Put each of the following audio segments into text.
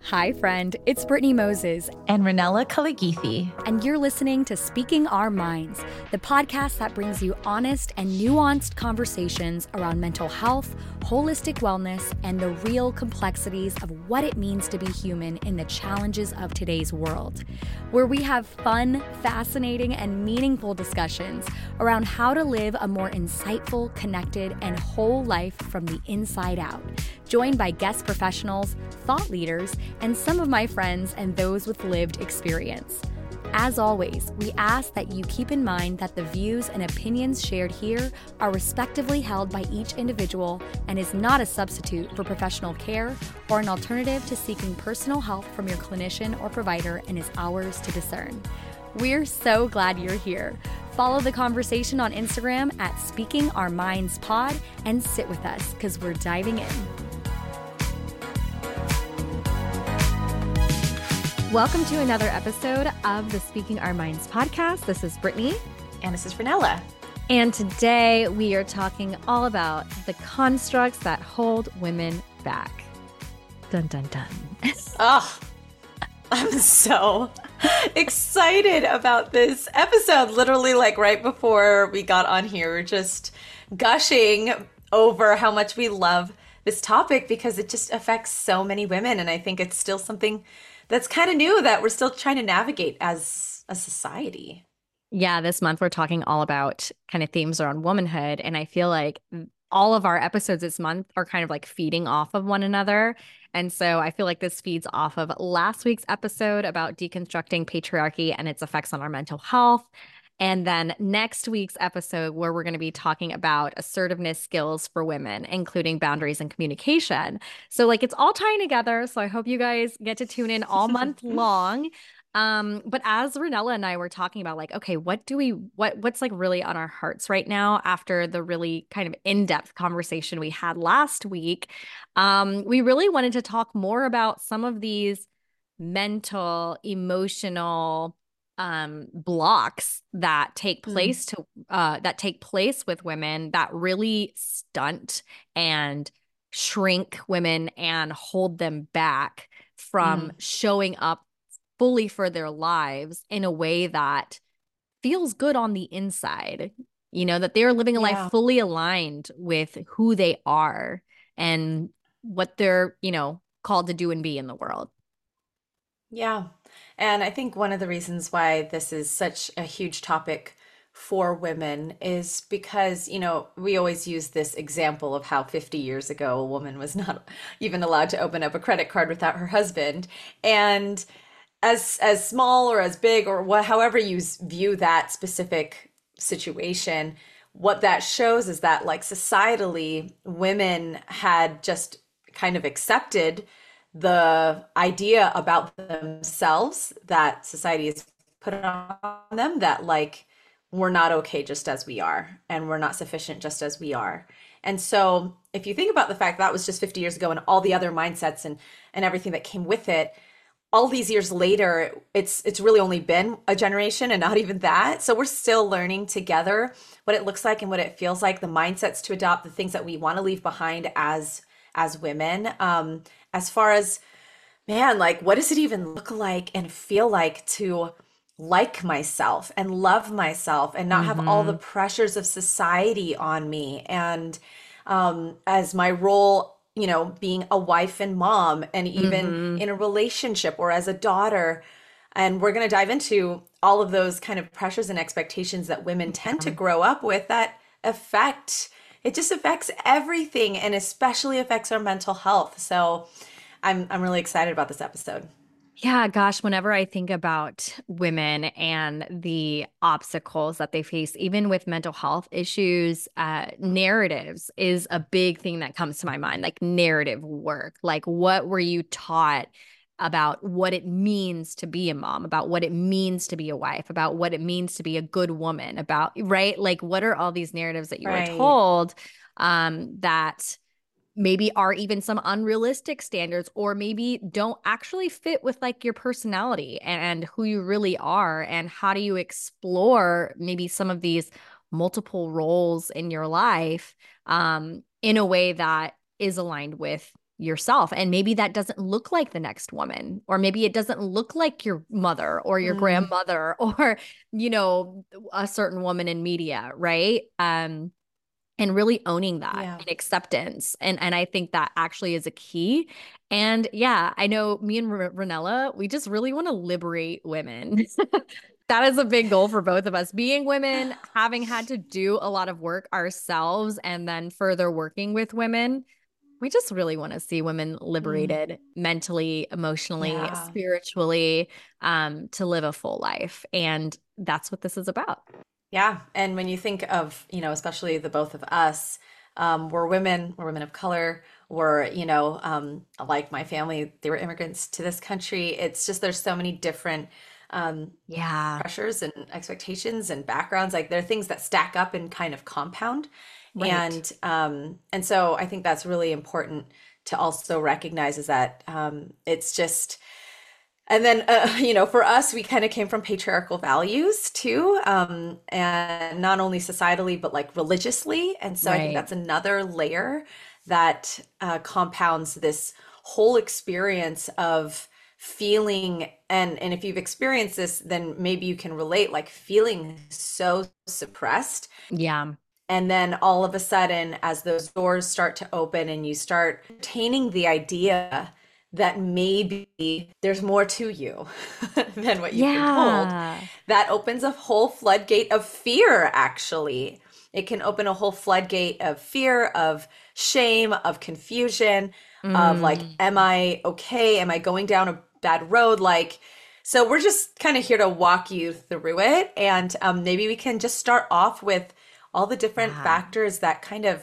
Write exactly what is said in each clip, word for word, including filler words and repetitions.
Hi, friend. It's Brittany Moses. And Ranella Kaligithi. And you're listening to Speaking Our Minds, the podcast that brings you honest and nuanced conversations around mental health, holistic wellness, and the real complexities of what it means to be human in the challenges of today's world. Where we have fun, fascinating, and meaningful discussions around how to live a more insightful, connected, and whole life from the inside out. Joined by guest professionals, thought leaders, and some of my friends and those with lived experience. As always, we ask that you keep in mind that the views and opinions shared here are respectively held by each individual and is not a substitute for professional care or an alternative to seeking personal help from your clinician or provider and is ours to discern. We're so glad you're here. Follow the conversation on Instagram at Speaking Our Minds Pod and sit with us because we're diving in. Welcome to another episode of the Speaking Our Minds podcast. This is Brittany. And this is Ranella. And today we are talking all about the constructs that hold women back. Dun, dun, dun. Oh, I'm so excited about this episode. Literally, like right before we got on here, we're just gushing over how much we love this topic because it just affects so many women. And I think it's still something that's kind of new that we're still trying to navigate as a society. Yeah, this month we're talking all about kind of themes around womanhood. And I feel like all of our episodes this month are kind of like feeding off of one another. And so I feel like this feeds off of last week's episode about deconstructing patriarchy and its effects on our mental health. And then next week's episode, where we're going to be talking about assertiveness skills for women, including boundaries and communication. So like it's all tying together. So I hope you guys get to tune in all month long. Um, but as Ranella and I were talking about, like, okay, what do we, what, what's like really on our hearts right now after the really kind of in-depth conversation we had last week, um, we really wanted to talk more about some of these mental, emotional, um, blocks that take place mm. to, uh, that take place with women that really stunt and shrink women and hold them back from mm. showing up fully for their lives in a way that feels good on the inside, you know, that they're living a yeah. life fully aligned with who they are and what they're, you know, called to do and be in the world. Yeah. And I think one of the reasons why this is such a huge topic for women is because, you know, we always use this example of how fifty years ago a woman was not even allowed to open up a credit card without her husband. And as as small or as big or what, however you view that specific situation, what that shows is that like societally, women had just kind of accepted the idea about themselves that society has put on them, that like we're not okay just as we are and we're not sufficient just as we are. And so if you think about the fact that was just fifty years ago and all the other mindsets and and everything that came with it, all these years later, it's it's really only been a generation and not even that. So we're still learning together what it looks like and what it feels like, the mindsets to adopt, the things that we want to leave behind as as women. Um, as far as, man, like, what does it even look like and feel like to like myself and love myself and not mm-hmm. have all the pressures of society on me? And um, as my role, you know, being a wife and mom and even mm-hmm. in a relationship or as a daughter. And we're going to dive into all of those kind of pressures and expectations that women tend to grow up with that affect, it just affects everything and especially affects our mental health. So I'm I'm really excited about this episode. Yeah, gosh, whenever I think about women and the obstacles that they face, even with mental health issues, uh, narratives is a big thing that comes to my mind, like narrative work. Like, what were you taught about what it means to be a mom, about what it means to be a wife, about what it means to be a good woman, about, right? Like, what are all these narratives that you right. were told um, that maybe are even some unrealistic standards or maybe don't actually fit with like your personality and who you really are? And how do you explore maybe some of these multiple roles in your life um, in a way that is aligned with yourself. And maybe that doesn't look like the next woman, or maybe it doesn't look like your mother or your Mm, grandmother or, you know, a certain woman in media, right? Um, and really owning that yeah. and acceptance. And and I think that actually is a key. And yeah, I know me and R Ranella, we just really want to liberate women. That is a big goal for both of us. Being women, having had to do a lot of work ourselves and then further working with women, we just really want to see women Mm, liberated mentally, emotionally, yeah. spiritually, um, to live a full life. And that's what this is about. Yeah. And when you think of, you know, especially the both of us, um, we're women, we're women of color, we're, you know, um, like my family, they were immigrants to this country. It's just there's so many different um, Yeah, pressures and expectations and backgrounds. Like there are things that stack up and kind of compound. right. And um, and so I think that's really important to also recognize is that um, it's just and then, uh, you know, for us, we kind of came from patriarchal values too, um, and not only societally, but like religiously. And so I think Right. that's another layer that uh, compounds this whole experience of feeling. And, and if you've experienced this, then maybe you can relate, like feeling so suppressed Yeah. and then all of a sudden, as those doors start to open and you start entertaining the idea that maybe there's more to you than what you've been told, Yeah. that opens a whole floodgate of fear, actually. It can open a whole floodgate of fear, of shame, of confusion, of like, Mm. am I okay? Am I going down a bad road? Like, so we're just kind of here to walk you through it. And um, maybe we can just start off with all the different Yeah. factors that kind of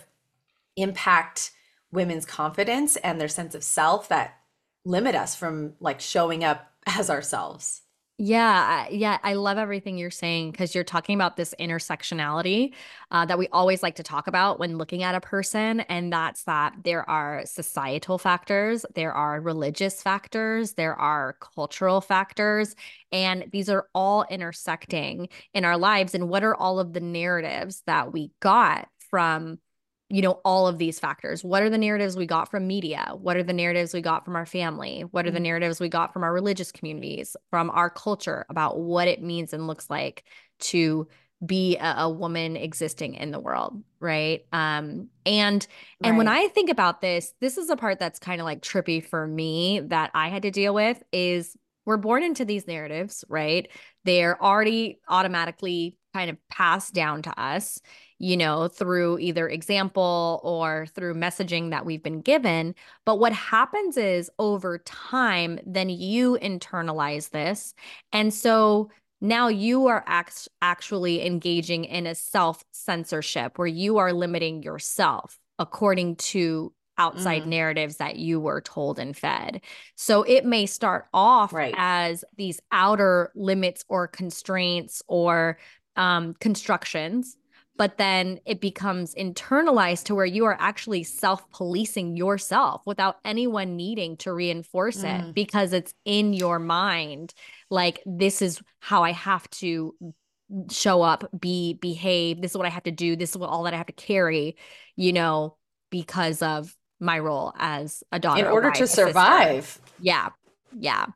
impact women's confidence and their sense of self that limit us from like showing up as ourselves. Yeah, I- yeah, I love everything you're saying because you're talking about this intersectionality uh, that we always like to talk about when looking at a person. And that's that there are societal factors, there are religious factors, there are cultural factors, and these are all intersecting in our lives. And what are all of the narratives that we got from you know, all of these factors? What are the narratives we got from media? What are the narratives we got from our family? What are the Mm, narratives we got from our religious communities, from our culture about what it means and looks like to be a, a woman existing in the world, right? Um, and and when right. I think about this, this is a part that's kind of like trippy for me that I had to deal with is we're born into these narratives, right? They're already automatically kind of passed down to us, you know, through either example or through messaging that we've been given. But what happens is over time, then you internalize this. And so now you are act- actually engaging in a self censorship where you are limiting yourself according to outside Mm, narratives that you were told and fed. So it may start off right. as these outer limits or constraints or um, constructions, but then it becomes internalized to where you are actually self-policing yourself without anyone needing to reinforce it Mm, because it's in your mind. Like, this is how I have to show up, be, behave. This is what I have to do. This is what all that I have to carry, you know, because of my role as a in daughter, a order wife, to a sister. survive. Yeah. Yeah.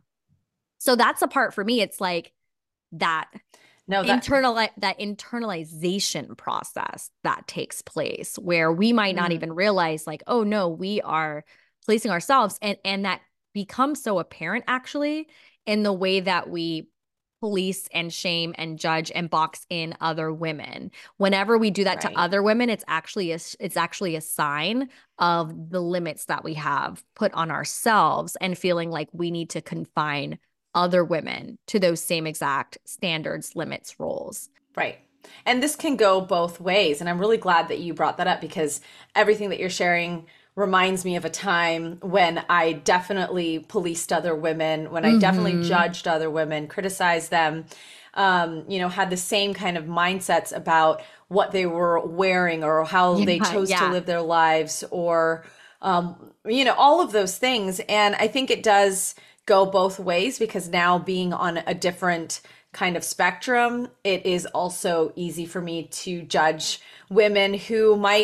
So that's a part for me. It's like that No, that, internal that internalization process that takes place where we might not mm, even realize like, oh no, we are placing ourselves, and and that becomes so apparent actually in the way that we police and shame and judge and box in other women. Whenever we do that to right. other women, it's actually a it's actually a sign of the limits that we have put on ourselves and feeling like we need to confine other women to those same exact standards, limits, roles. Right. And this can go both ways. And I'm really glad that you brought that up because everything that you're sharing reminds me of a time when I definitely policed other women, when I definitely Mm-hmm. judged other women, criticized them, um, you know, had the same kind of mindsets about what they were wearing or how they Yeah, chose to yeah. live their lives or, um, you know, all of those things. And I think it does go both ways because now being on a different kind of spectrum, it is also easy for me to judge women who might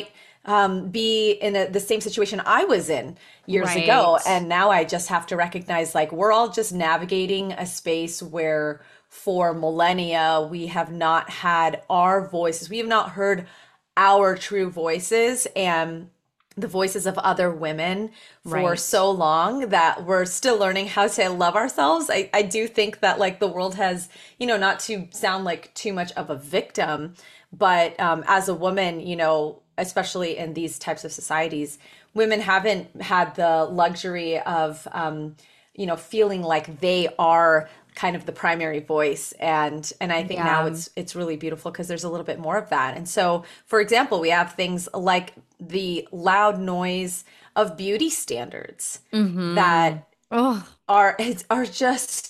um, be in a, the same situation I was in years ago. Right. And now I just have to recognize like we're all just navigating a space where for millennia we have not had our voices, we have not heard our true voices and the voices of other women for Right. so long that we're still learning how to love ourselves. I, I do think that like the world has, you know, not to sound like too much of a victim, but um, as a woman, you know, especially in these types of societies, women haven't had the luxury of, um, you know, feeling like they are kind of the primary voice. and and I think now Yeah. it's it's really beautiful because there's a little bit more of that. And so for example, we have things like the loud noise of beauty standards Mm-hmm. that Oh, are it's, are just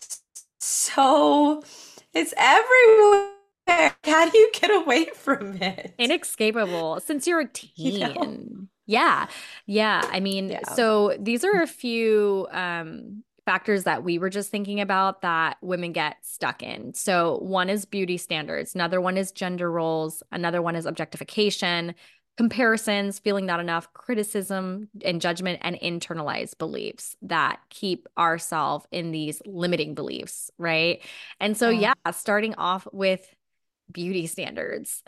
so it's everywhere. How do you get away from it? inescapable since you're a You know? teen. Yeah. Yeah. I mean, Yeah. so these are a few um factors that we were just thinking about that women get stuck in. So one is beauty standards, another one is gender roles, another one is objectification, comparisons, feeling not enough, criticism and judgment, and internalized beliefs that keep ourselves in these limiting beliefs, right? And so Yeah. yeah, starting off with beauty standards.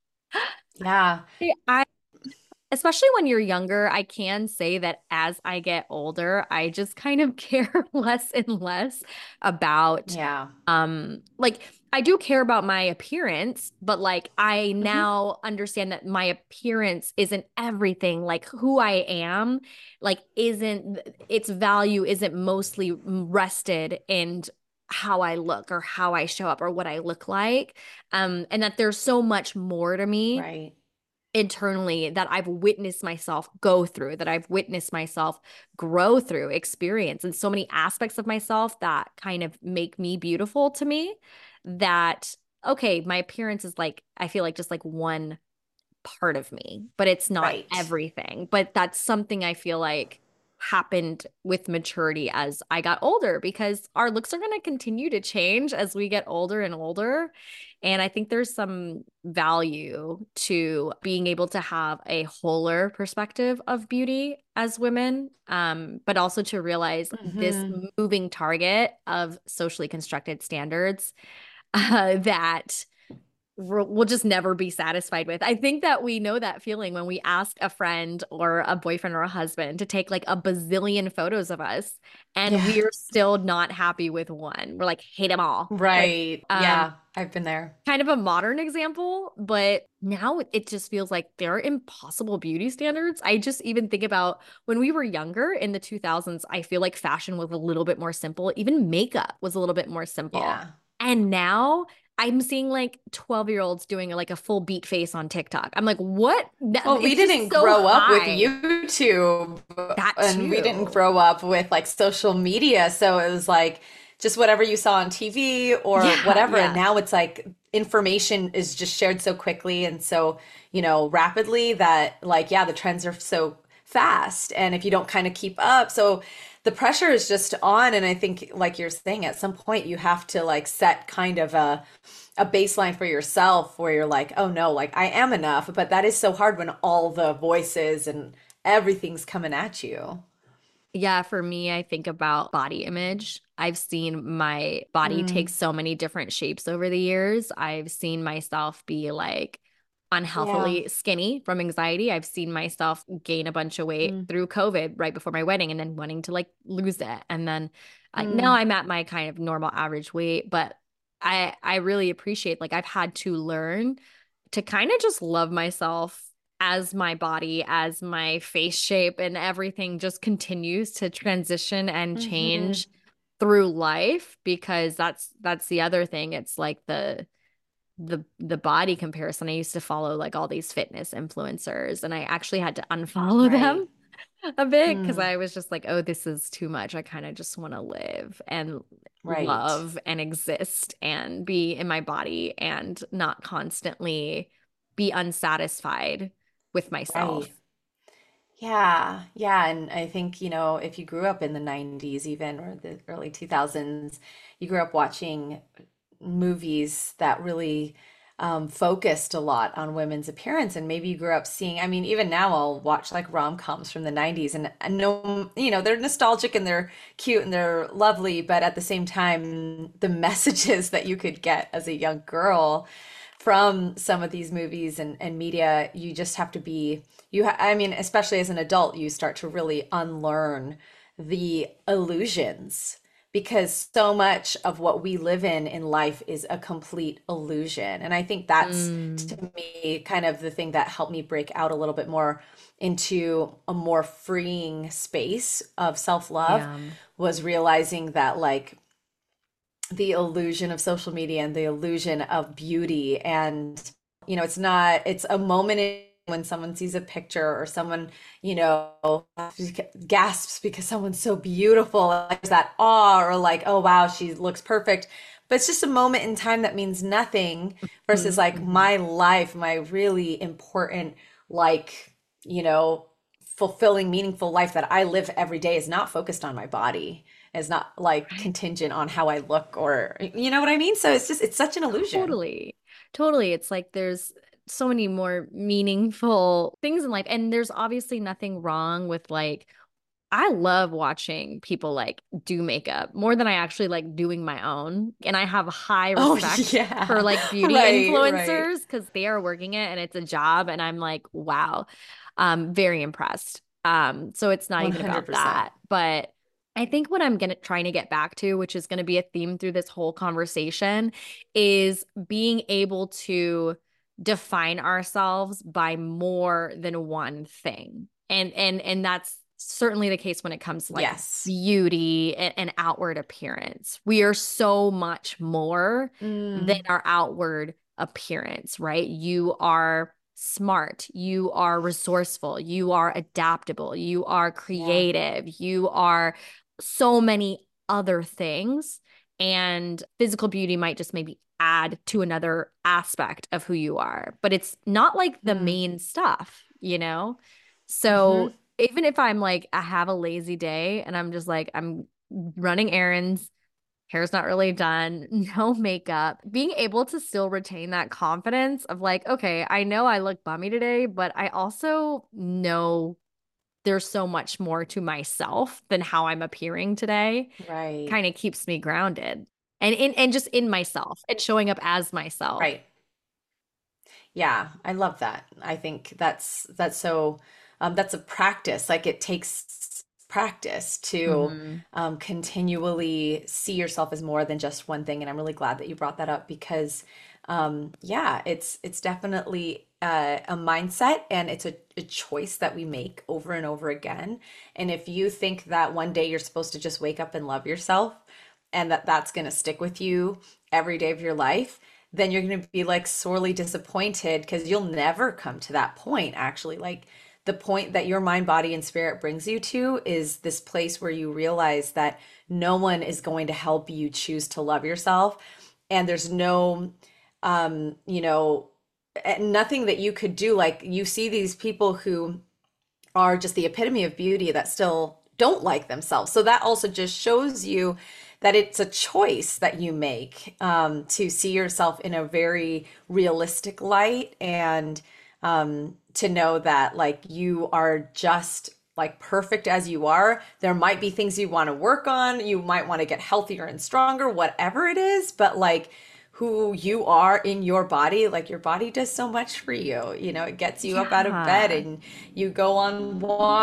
Yeah. I especially when you're younger, I can say that as I get older, I just kind of care less and less about Yeah. um like I do care about my appearance, but like I Hmm. now understand that my appearance isn't everything. Like who I am, like isn't its value isn't mostly rested in how I look or how I show up or what I look like. Um, and that there's so much more to me Right. internally that I've witnessed myself go through, that I've witnessed myself grow through, experience, and so many aspects of myself that kind of make me beautiful to me that, okay, my appearance is like, I feel like just like one part of me, but it's not Right. everything. But that's something I feel like happened with maturity as I got older because our looks are going to continue to change as we get older and older. And I think there's some value to being able to have a wholer perspective of beauty as women, um, but also to realize this Hmm. moving target of socially constructed standards uh, that we'll just never be satisfied with. I think that we know that feeling when we ask a friend or a boyfriend or a husband to take like a bazillion photos of us and Yeah. we're still not happy with one. We're like, hate them all. Like, Right. um, Yeah. I've been there. kind of a modern example, but now it just feels like there are impossible beauty standards. I just even think about when we were younger in the two thousands, I feel like fashion was a little bit more simple. Even makeup was a little bit more simple. Yeah. And now I'm seeing like twelve year olds doing like a full beat face on TikTok. I'm like, what? Well, we It's just didn't so grow up with high. YouTube That and we didn't too. grow up with like social media. So it was like just whatever you saw on T V or Yeah, whatever. And yeah. now it's like information is just shared so quickly and so, you know, rapidly that like, yeah, the trends are so fast. And if you don't kind of keep up, so the pressure is just on. And I think, like you're saying, at some point you have to like set kind of a a baseline for yourself where you're like, oh no, like I am enough. But that is so hard when all the voices and everything's coming at you. Yeah, for me, I think about body image. I've seen my body take Mm, so many different shapes over the years. I've seen myself be like yeah. unhealthily skinny from anxiety. I've seen myself gain a bunch of weight Mm, through COVID right before my wedding and then wanting to like lose it. And then like now mm, I'm at my kind of normal average weight, but I I really appreciate like I've had to learn to kind of just love myself as my body, as my face shape, and everything just continues to transition and hmm. change through life because that's that's the other thing. It's like the the the body comparison. I used to follow like all these fitness influencers and I actually had to unfollow Right. them a bit because Mm, I was just like, oh, this is too much. I kind of just want to live and right. love and exist and be in my body and not constantly be unsatisfied with myself. Right. Yeah. Yeah. And I think, you know, if you grew up in the nineties even or the early two thousands, you grew up watching movies that really um, focused a lot on women's appearance. And maybe you grew up seeing, I mean, even now I'll watch like rom-coms from the nineties and I know, you know, they're nostalgic and they're cute and they're lovely, but at the same time, the messages that you could get as a young girl from some of these movies and, and media, you just have to be, you ha I mean, especially as an adult, you start to really unlearn the illusions because so much of what we live in in life is a complete illusion. And I think that's Mm, to me kind of the thing that helped me break out a little bit more into a more freeing space of self-love yeah. was realizing that like the illusion of social media and the illusion of beauty and you know it's not it's a moment in when someone sees a picture or someone you know gasps because someone's so beautiful like there's that awe or like oh wow she looks perfect but it's just a moment in time that means nothing versus Mhm, like mhm. my life my really important like you know fulfilling meaningful life that I live every day is not focused on my body is not like Right. contingent on how I look or you know what I mean? So it's just it's such an illusion. Totally. Totally. It's like there's so many more meaningful things in life. And there's obviously nothing wrong with like, I love watching people like do makeup more than I actually like doing my own. And I have high Oh respect for yeah. like beauty Right, right. influencers because they are working it and it's a job. And I'm like, wow, um, very impressed. Um, so it's not even about one hundred percent. that. But I think what I'm gonna trying to get back to, which is gonna be a theme through this whole conversation, is being able to define ourselves by more than one thing. And and and that's certainly the case when it comes to like Yes. beauty and, and outward appearance. We are so much more than Mm, our outward appearance, right? You are smart, you are resourceful, you are adaptable, you are yeah. creative, you are so many other things. And physical beauty might just maybe add to another aspect of who you are, but it's not like the Mm, main stuff, you know? hmm. So even if I'm like, I have a lazy day and I'm just like, I'm running errands, hair's not really done, no makeup, being able to still retain that confidence of like, okay, I know I look bummy today, but I also know there's so much more to myself than how I'm appearing today, Right. kind of keeps me grounded and in and just in myself and showing up as myself. Right. Yeah, I love that. I think that's that's so um, that's a practice. Like it takes practice to Hmm. um, continually see yourself as more than just one thing. And I'm really glad that you brought that up because um, yeah, it's it's definitely uh, a mindset and it's a, a choice that we make over and over again. And if you think that one day you're supposed to just wake up and love yourself and that that's going to stick with you every day of your life, then you're going to be like sorely disappointed because you'll never come to that point, actually. Like the point that your mind, body, and spirit brings you to is this place where you realize that no one is going to help you choose to love yourself. And there's no, um, you know, eh, nothing that you could do. Like you see these people who are just the epitome of beauty that still don't like themselves. So that also just shows you that it's a choice that you make um, to see yourself in a very realistic light and um, to know that like you are just like perfect as you are. There might be things you want to work on. You might want to get healthier and stronger, whatever it is, but like who you are in your body, like your body does so much for you. You know, it gets you up out of bed Yeah. and you go on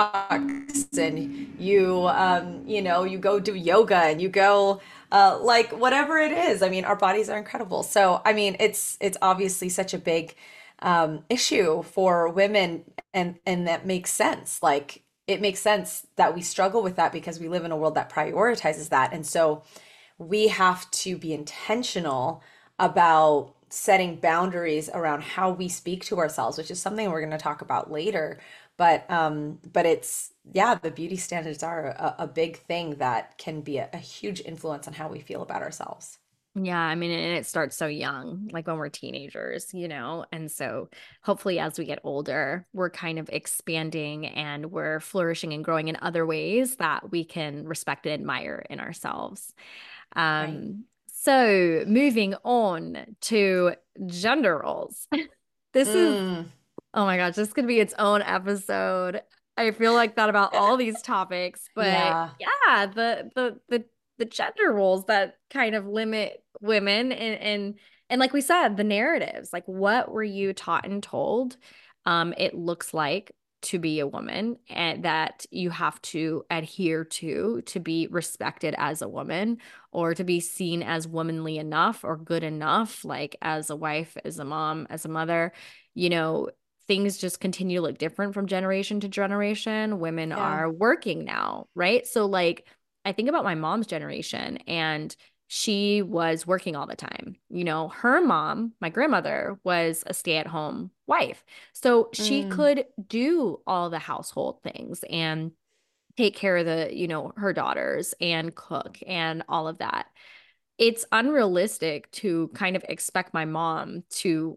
walks and you, um, you know, you go do yoga and you go, uh, like whatever it is. I mean, our bodies are incredible. So, I mean, it's it's obviously such a big um, issue for women, and and that makes sense. Like it makes sense that we struggle with that because we live in a world that prioritizes that, and so we have to be intentional about setting boundaries around how we speak to ourselves, which is something we're going to talk about later. But um, but it's yeah, the beauty standards are a, a big thing that can be a, a huge influence on how we feel about ourselves. Yeah, I mean, and it starts so young, like when we're teenagers, you know? And so hopefully as we get older, we're kind of expanding and we're flourishing and growing in other ways that we can respect and admire in ourselves. Right. Um, So, moving on to gender roles. This is, Mm, oh my gosh, this could be its own episode. I feel like that about all these topics, but yeah, yeah, the the the the gender roles that kind of limit women and and and like we said, the narratives, like what were you taught and told? Um, it looks like to be a woman and that you have to adhere to to be respected as a woman or to be seen as womanly enough or good enough, like as a wife, as a mom, as a mother. You know, things just continue to look different from generation to generation. Women yeah. are working now, right? So, like, I think about my mom's generation and she was working all the time. You know, her mom, my grandmother, was a stay-at-home wife. So she Mm, could do all the household things and take care of the, you know, her daughters and cook and all of that. It's unrealistic to kind of expect my mom to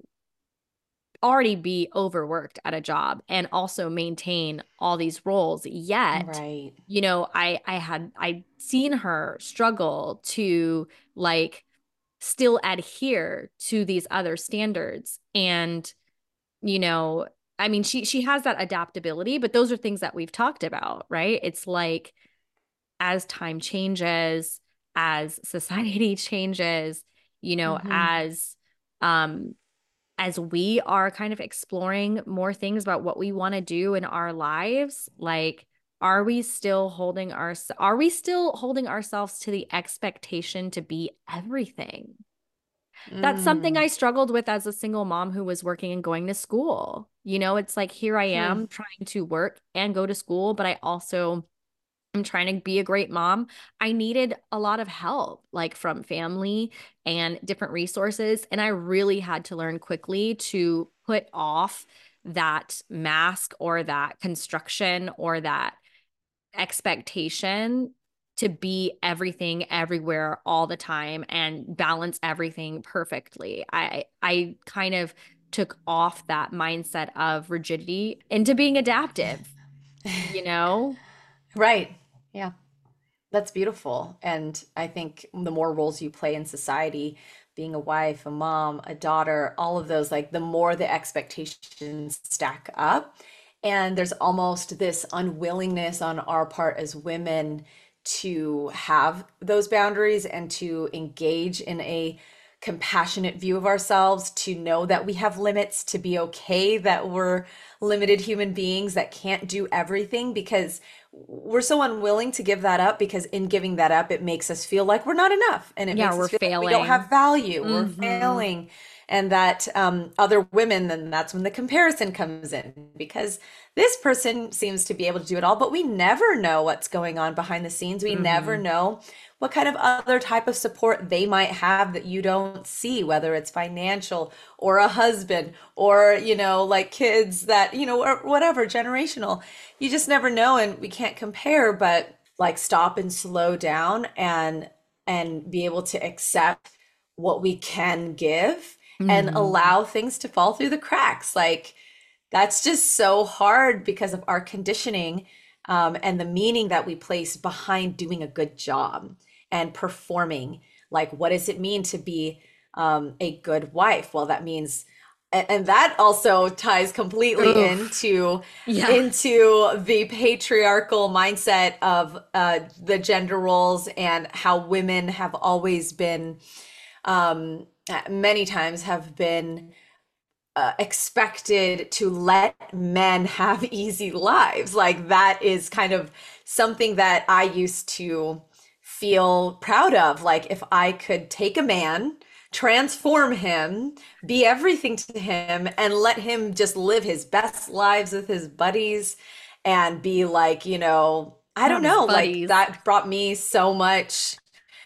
already be overworked at a job and also maintain all these roles. Yet, right. you know, I I had I seen her struggle to like still adhere to these other standards. And, you know, I mean, she she has that adaptability, but those are things that we've talked about, right? It's like as time changes, as society changes, you know, Hmm. as um as we are kind of exploring more things about what we want to do in our lives, like are we still holding our are we still holding ourselves to the expectation to be everything? That's something Mm, I struggled with as a single mom who was working and going to school. You know, it's like here I hmm. am trying to work and go to school, but I also am trying to be a great mom. I needed a lot of help, like from family and different resources. And I really had to learn quickly to put off that mask or that construction or that expectation to be everything everywhere all the time and balance everything perfectly. I I kind of took off that mindset of rigidity into being adaptive, you know? Right. Yeah. That's beautiful. And I think the more roles you play in society, being a wife, a mom, a daughter, all of those, like the more the expectations stack up. And there's almost this unwillingness on our part as women to have those boundaries and to engage in a compassionate view of ourselves, to know that we have limits, to be okay that we're limited human beings that can't do everything because we're so unwilling to give that up because in giving that up it makes us feel like we're not enough and it Yeah, makes we're us feel like we don't failing. have value, we're Hmm. failing, and that um, other women, then that's when the comparison comes in because this person seems to be able to do it all, but we never know what's going on behind the scenes. We never Hmm. know what kind of other type of support they might have that you don't see, whether it's financial or a husband or, you know, like kids that, you know, or whatever, generational. You just never know and we can't compare, but like stop and slow down and and be able to accept what we can give and Hmm. allow things to fall through the cracks. Like that's just so hard because of our conditioning, um, and the meaning that we place behind doing a good job and performing. Like, what does it mean to be um, a good wife? Well, that means, and, and that also ties completely Oof. into Yeah. into the patriarchal mindset of uh, the gender roles and how women have always been, um, many times have been uh, expected to let men have easy lives. Like that is kind of something that I used to feel proud of. Like if I could take a man, transform him, be everything to him, and let him just live his best lives with his buddies and be like, you know, I Not don't his know, like buddies. that brought me so much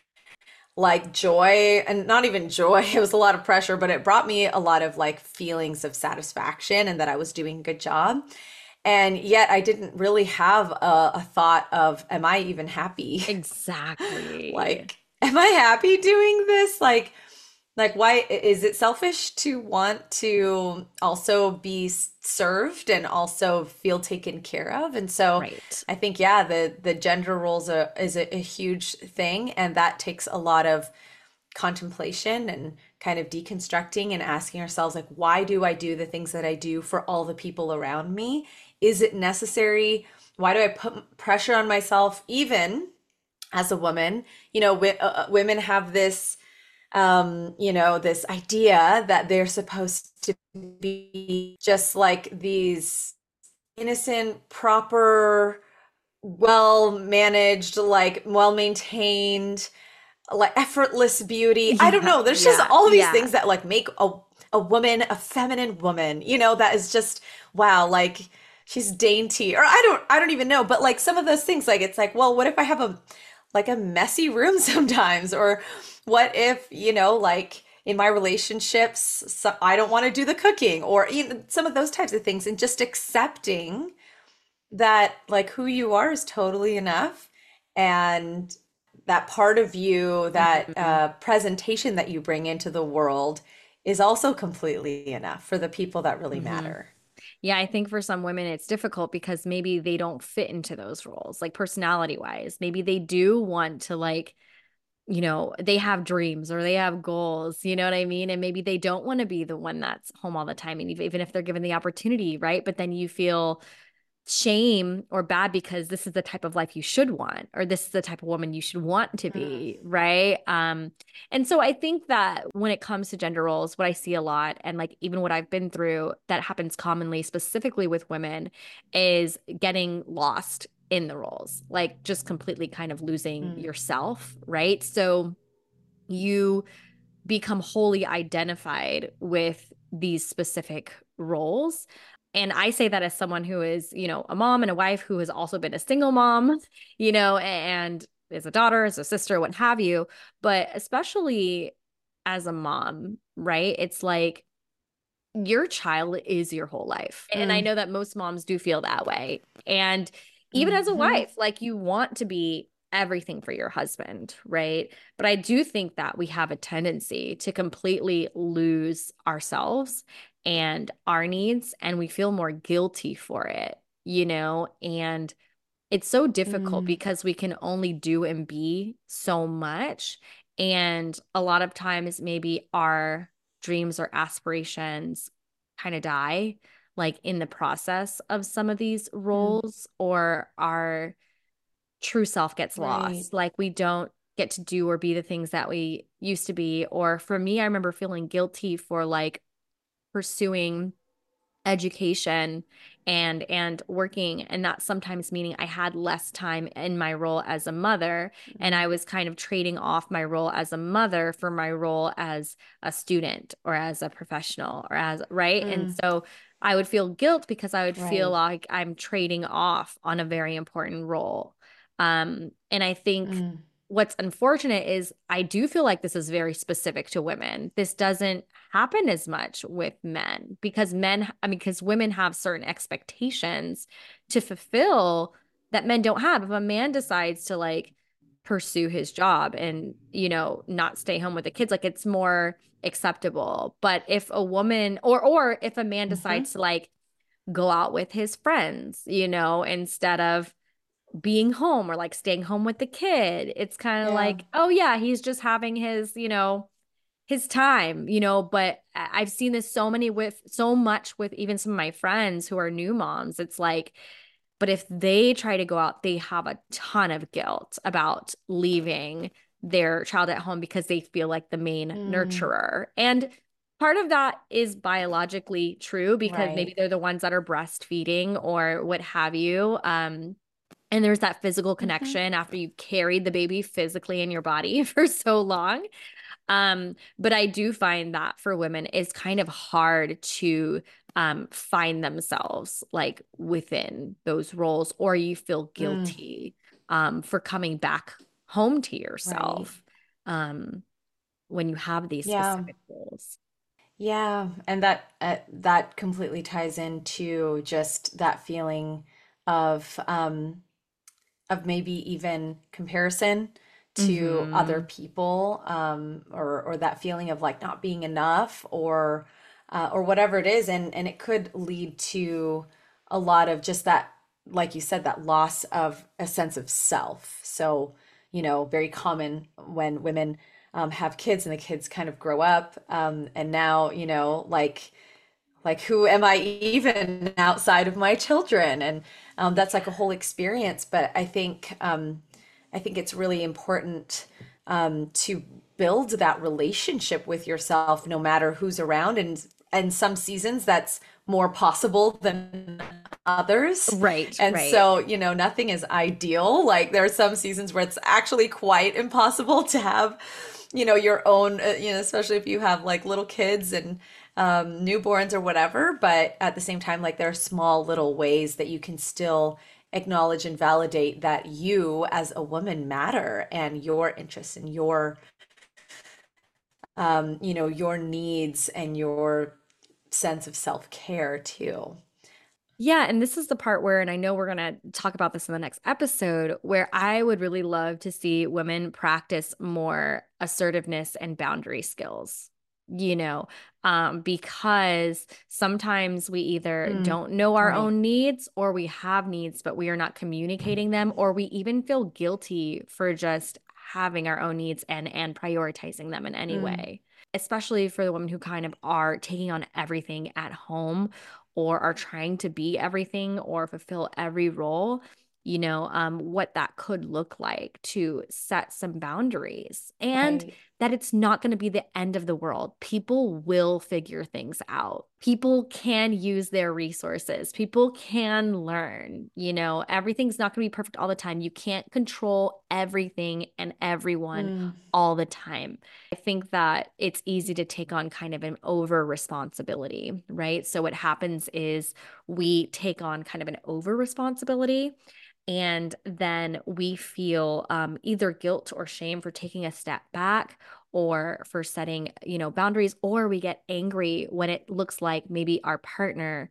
like joy, and not even joy, it was a lot of pressure, but it brought me a lot of like feelings of satisfaction and that I was doing a good job. And yet I didn't really have a, a thought of, am I even happy? Exactly. Like, am I happy doing this? Like, like why is it selfish to want to also be served and also feel taken care of? And so Right. I think yeah, the the gender roles are, is a, a huge thing, and that takes a lot of contemplation and kind of deconstructing and asking ourselves, like, why do I do the things that I do for all the people around me? Is it necessary? Why do I put pressure on myself even as a woman? You know, wi- uh, uh, women have this um, you know, this idea that they're supposed to be just like these innocent, proper, well managed, like well maintained, like effortless beauty. I don't Yeah, know. There's just yeah, all of these yeah. things that like make a a woman a feminine woman, you know, that is just wow, like she's dainty or I don't I don't even know, but like some of those things like it's like, well, what if I have a like a messy room sometimes or what if, you know, like in my relationships, so I don't want to do the cooking or you know, some of those types of things and just accepting that like who you are is totally enough and that part of you that Mhm. uh, presentation that you bring into the world is also completely enough for the people that really Mhm. matter. Yeah, I think for some women it's difficult because maybe they don't fit into those roles, like personality wise. Maybe they do want to like, you know, they have dreams or they have goals, you know what I mean? And maybe they don't want to be the one that's home all the time, and ev- even if they're given the opportunity, right? But then you feel shame or bad because this is the type of life you should want, or this is the type of woman you should want to Mm, be, right? Um and so I think that when it comes to gender roles, what I see a lot, and like even what I've been through that happens commonly specifically with women, is getting lost in the roles, like just completely kind of losing mm, yourself, right? So you become wholly identified with these specific roles. And I say that as someone who is, you know, a mom and a wife who has also been a single mom, you know, and is a daughter, is a sister, what have you. But especially as a mom, right? It's like your child is your whole life. And I mm, know that most moms do feel that way. And even as a mhm, wife, like you want to be everything for your husband, right? But I do think that we have a tendency to completely lose ourselves and our needs, and we feel more guilty for it, you know? And it's so difficult mm, because we can only do and be so much. And a lot of times, maybe our dreams or aspirations kind of die, like in the process of some of these mm. roles, or our true self gets Right. lost. Like we don't get to do or be the things that we used to be. Or for me, I remember feeling guilty for like pursuing education and and working, and that sometimes meaning I had less time in my role as a mother, and Mm, I was kind of trading off my role as a mother for my role as a student or as a professional or as right. And mm, so I would feel guilt because I would feel right. like I'm trading off on a very important role. Um and I think Mm, what's unfortunate is I do feel like this is very specific to women. This doesn't happen as much with men because men, I mean, because women have certain expectations to fulfill that men don't have. If a man decides to like pursue his job and, you know, not stay home with the kids, like it's more acceptable. But if a woman or or if a man mhm, decides to like go out with his friends, you know, instead of being home or like staying home with the kid, it's kind of yeah. like, oh yeah, he's just having his, you know, his time, you know, but I- I've seen this so many with so much with even some of my friends who are new moms. It's like, but if they try to go out, they have a ton of guilt about leaving their child at home because they feel like the main Mm, nurturer. And part of that is biologically true because maybe right. they're the ones that are breastfeeding or what have you. Um, and there's that physical Mhm, connection after you carried the baby physically in your body for so long. Um, but I do find that for women it's kind of hard to um find themselves like within those roles, or you feel mm, guilty um for coming back home to right. yourself um when you have these Yeah. specific roles. Yeah, and that uh, that completely ties into just that feeling of um of maybe even comparison to other Mm-hmm. people um or or that feeling of like not being enough or uh, or whatever it is and and it could lead to a lot of just that like you said that loss of a sense of self. So you know, very common when women um, have kids and the kids kind of grow up. Um, and now, you know, like, like who am I even outside of my children? And um, that's like a whole experience. But I think um, I think it's really important um, to build that relationship with yourself, no matter who's around. And and some seasons that's more possible than others. Right, And right. so, you know, nothing is ideal. Like there are some seasons where it's actually quite impossible to have, you know, your own, uh, you know, especially if you have like little kids and um, newborns or whatever. But at the same time, like there are small little ways that you can still acknowledge and validate that you as a woman matter and your interests and your, um, you know, your needs and your sense of self-care too. Yeah, and this is the part where, and I know we're going to talk about this in the next episode, where I would really love to see women practice more assertiveness and boundary skills, you know, um, because sometimes we either Mm, don't know our right. own needs or we have needs, but we are not communicating them, or we even feel guilty for just having our own needs and and prioritizing them in any Mm, way. Especially for the women who kind of are taking on everything at home or are trying to be everything or fulfill every role, you know, um, what that could look like to set some boundaries and right. that it's not going to be the end of the world. People will figure things out. People can use their resources. People can learn, you know, everything's not going to be perfect all the time. You can't control everything and everyone Mm, all the time. I think that it's easy to take on kind of an over responsibility, right? So what happens is we take on kind of an over responsibility and then we feel um, either guilt or shame for taking a step back or for setting, you know, boundaries, or we get angry when it looks like maybe our partner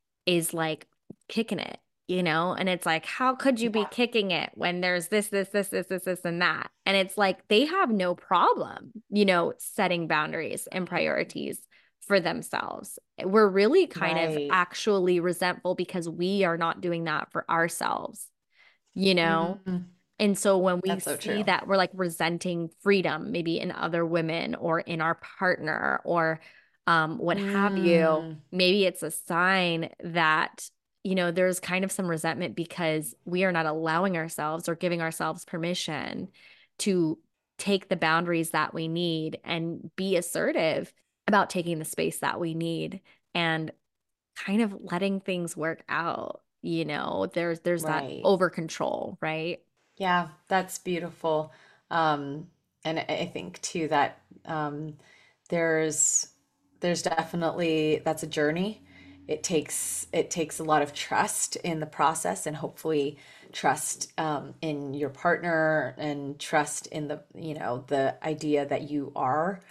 is like kicking it, you know? And it's like, how could you be yeah. kicking it when there's this, this, this, this, this, this, and that? And it's like they have no problem, you know, setting boundaries and priorities for themselves. We're really kind of Right. actually resentful because we are not doing that for ourselves, you know? Mm, And so when we that's so see true. that we're like resenting freedom, maybe in other women or in our partner or um, what have you, Mm, maybe it's a sign that, you know, there's kind of some resentment because we are not allowing ourselves or giving ourselves permission to take the boundaries that we need and be assertive about taking the space that we need and kind of letting things work out. You know, there's there's that right. over control, right? Yeah, that's beautiful. Um, and I I think too that um, there's there's definitely that's a journey. It takes it takes a lot of trust in the process and hopefully trust um, in your partner and trust in the, you know, the idea that you are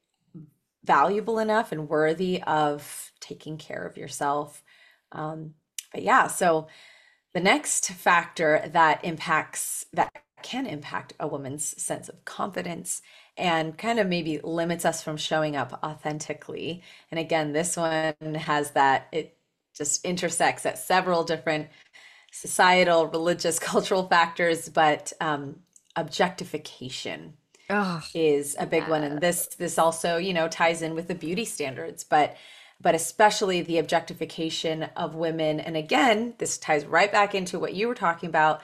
valuable enough and worthy of taking care of yourself. Um, but yeah, so the next factor that impacts that can impact a woman's sense of confidence and kind of maybe limits us from showing up authentically. And again, this one has that it just intersects at several different societal, religious, cultural factors, but um, objectification Oh, is a big one, yeah. and this this also, you know, ties in with the beauty standards, but but especially the objectification of women. And again, this ties right back into what you were talking about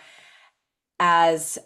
as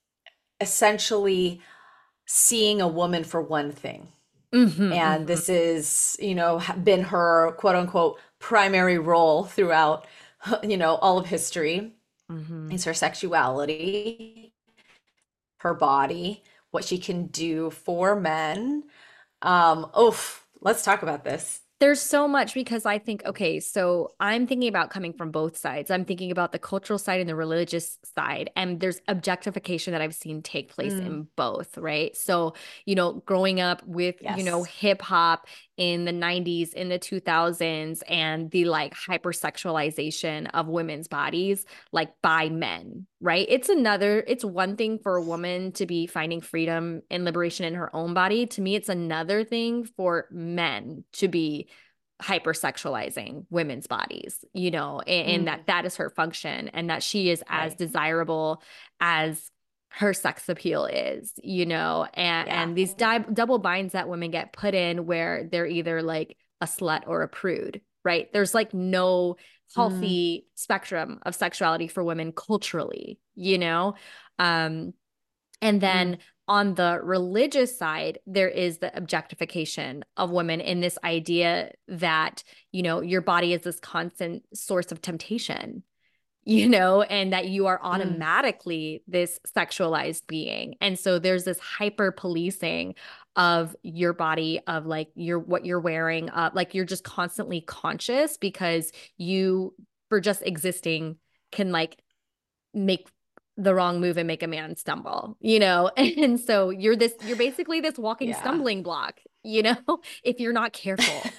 essentially seeing a woman for one thing. And Mm-hmm, this is, you know, been her quote unquote primary role throughout, you know, all of history mm-hmm. is her sexuality, her body, what she can do for men. Um, oof, let's talk about this. There's so much because I think, okay, so I'm thinking about coming from both sides. I'm thinking about the cultural side and the religious side. And there's objectification that I've seen take place Mm, in both, right? So, you know, growing up with, you know, yes. hip hop in the nineties, in the two thousands, and the like hypersexualization of women's bodies, like by men, right? It's another, it's one thing for a woman to be finding freedom and liberation in her own body. To me, it's another thing for men to be hypersexualizing women's bodies, you know, and, and that Mm, that is her function and that she is as right. desirable as her sex appeal is, you know, and, Yeah. and these di double binds that women get put in where they're either like a slut or a prude, right? There's like no Mm, healthy spectrum of sexuality for women culturally, you know? Um, and mm, then on the religious side, there is the objectification of women in this idea that, you know, your body is this constant source of temptation, you know, and that you are mm, automatically this sexualized being. And so there's this hyper policing of your body, of like your what you're wearing, uh, like you're just constantly conscious because you, for just existing, can like make the wrong move and make a man stumble, you know? And so you're this, you're basically this walking yeah. stumbling block, you know, if you're not careful.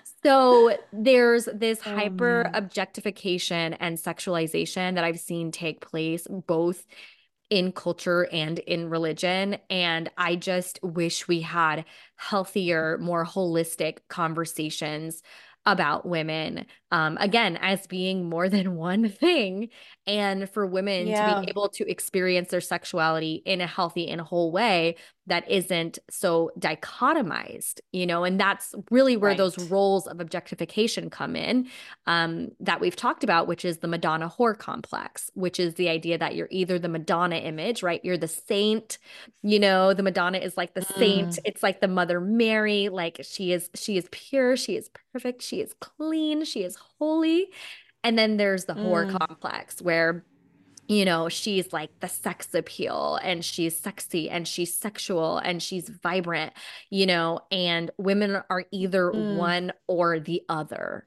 So there's this Oh hyper man. objectification and sexualization that I've seen take place both in culture and in religion. And I just wish we had healthier, more holistic conversations about women, um, again, as being more than one thing, and for women to be Yeah. able to experience their sexuality in a healthy and whole way that isn't so dichotomized, you know, and that's really where those Right. roles of objectification come in, um, that we've talked about, which is the Madonna whore complex, which is the idea that you're either the Madonna image, right? You're the saint, you know, the Madonna is like the saint. Mm, It's like the Mother Mary, like she is, she is pure, she is perfect, she is clean, she is holy. And then there's the whore mm, complex where, you know, she's like the sex appeal and she's sexy and she's sexual and she's vibrant, you know, and women are either mm. one or the other.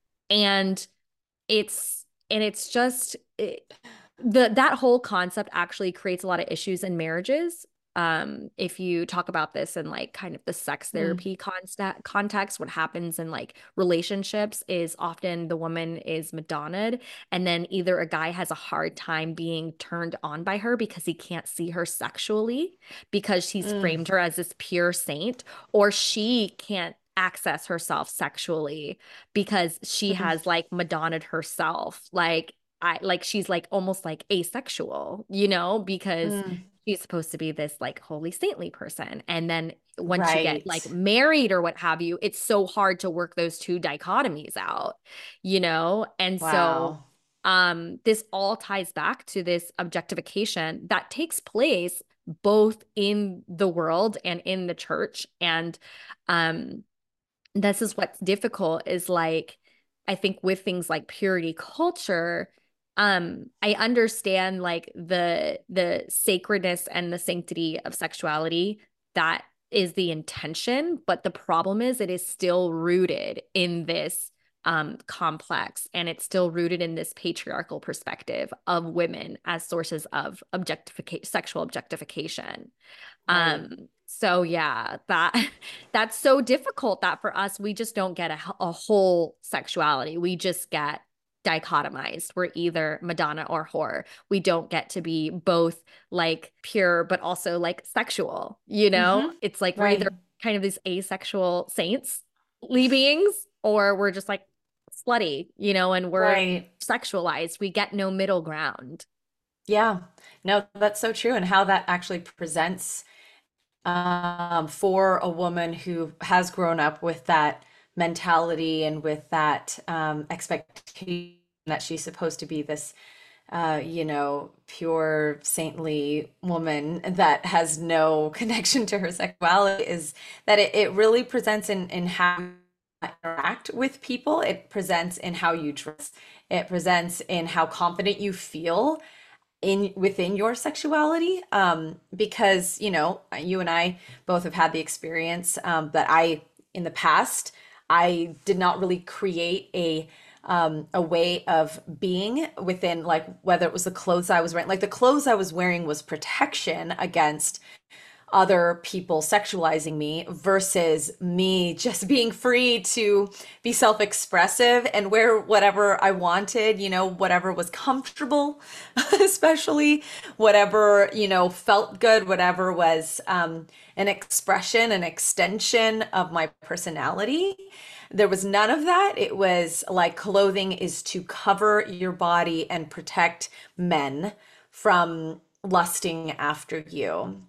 And it's and it's just it, the that whole concept actually creates a lot of issues in marriages. Um, if you talk about this in like kind of the sex Mm, therapy context, context, what happens in like relationships is often the woman is Madonna'd, and then either a guy has a hard time being turned on by her because he can't see her sexually because she's mm, framed her as this pure saint, or she can't access herself sexually because she mm, has like Madonna'd herself. Like I like she's like almost like asexual, you know, because mm. she's supposed to be this like holy saintly person. And then once you get like Right. married or what have you, it's so hard to work those two dichotomies out, you know? And so Wow. um this all ties back to this objectification that takes place both in the world and in the church. And um this is what's difficult is like I think with things like purity culture, um I understand like the the sacredness and the sanctity of sexuality, that is the intention, but the problem is it is still rooted in this um complex, and it's still rooted in this patriarchal perspective of women as sources of objectification, sexual objectification. Right. um, so yeah, that that's so difficult that for us, we just don't get a, a whole sexuality. We just get dichotomized. We're either Madonna or whore. We don't get to be both like pure, but also like sexual, you know? Mm-hmm. It's like we're either Right. kind of these asexual saints beings, or we're just like slutty, you know, and we're Right. sexualized. We get no middle ground. Yeah. No, that's so true. And how that actually presents um, for a woman who has grown up with that mentality and with that um, expectation that she's supposed to be this, uh, you know, pure saintly woman that has no connection to her sexuality, is that it, it really presents in, in how you interact with people. It presents in how you dress. It presents in how confident you feel in within your sexuality, um because you know you and I both have had the experience, um that I in the past I did not really create a um a way of being within, like whether it was the clothes I was wearing, like the clothes I was wearing was protection against other people sexualizing me versus me just being free to be self-expressive and wear whatever I wanted, you know, whatever was comfortable, especially whatever, you know, felt good, whatever was um, an expression, an extension of my personality. There was none of that. It was like clothing is to cover your body and protect men from lusting after you.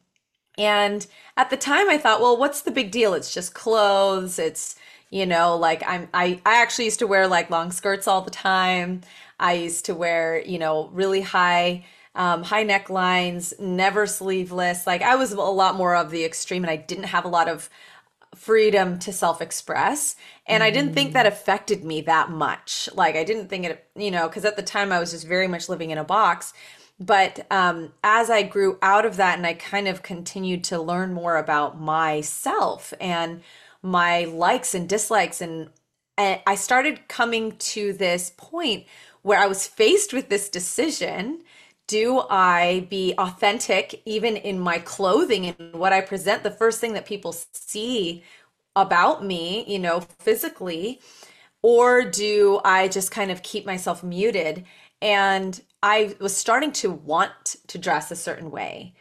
And at the time I thought, well, what's the big deal? It's just clothes. It's, you know, like I'm I I actually used to wear like long skirts all the time. I used to wear, you know, really high um, high necklines, never sleeveless. Like I was a lot more of the extreme and I didn't have a lot of freedom to self-express. And I didn't think that Mhm. affected me that much. Like I didn't think it, you know, because at the time I was just very much living in a box. But um, as I grew out of that and I kind of continued to learn more about myself and my likes and dislikes, and, and I started coming to this point where I was faced with this decision. Do I be authentic even in my clothing and what I present? The first thing that people see about me, you know, physically, or do I just kind of keep myself muted? And I was starting to want to dress a certain way.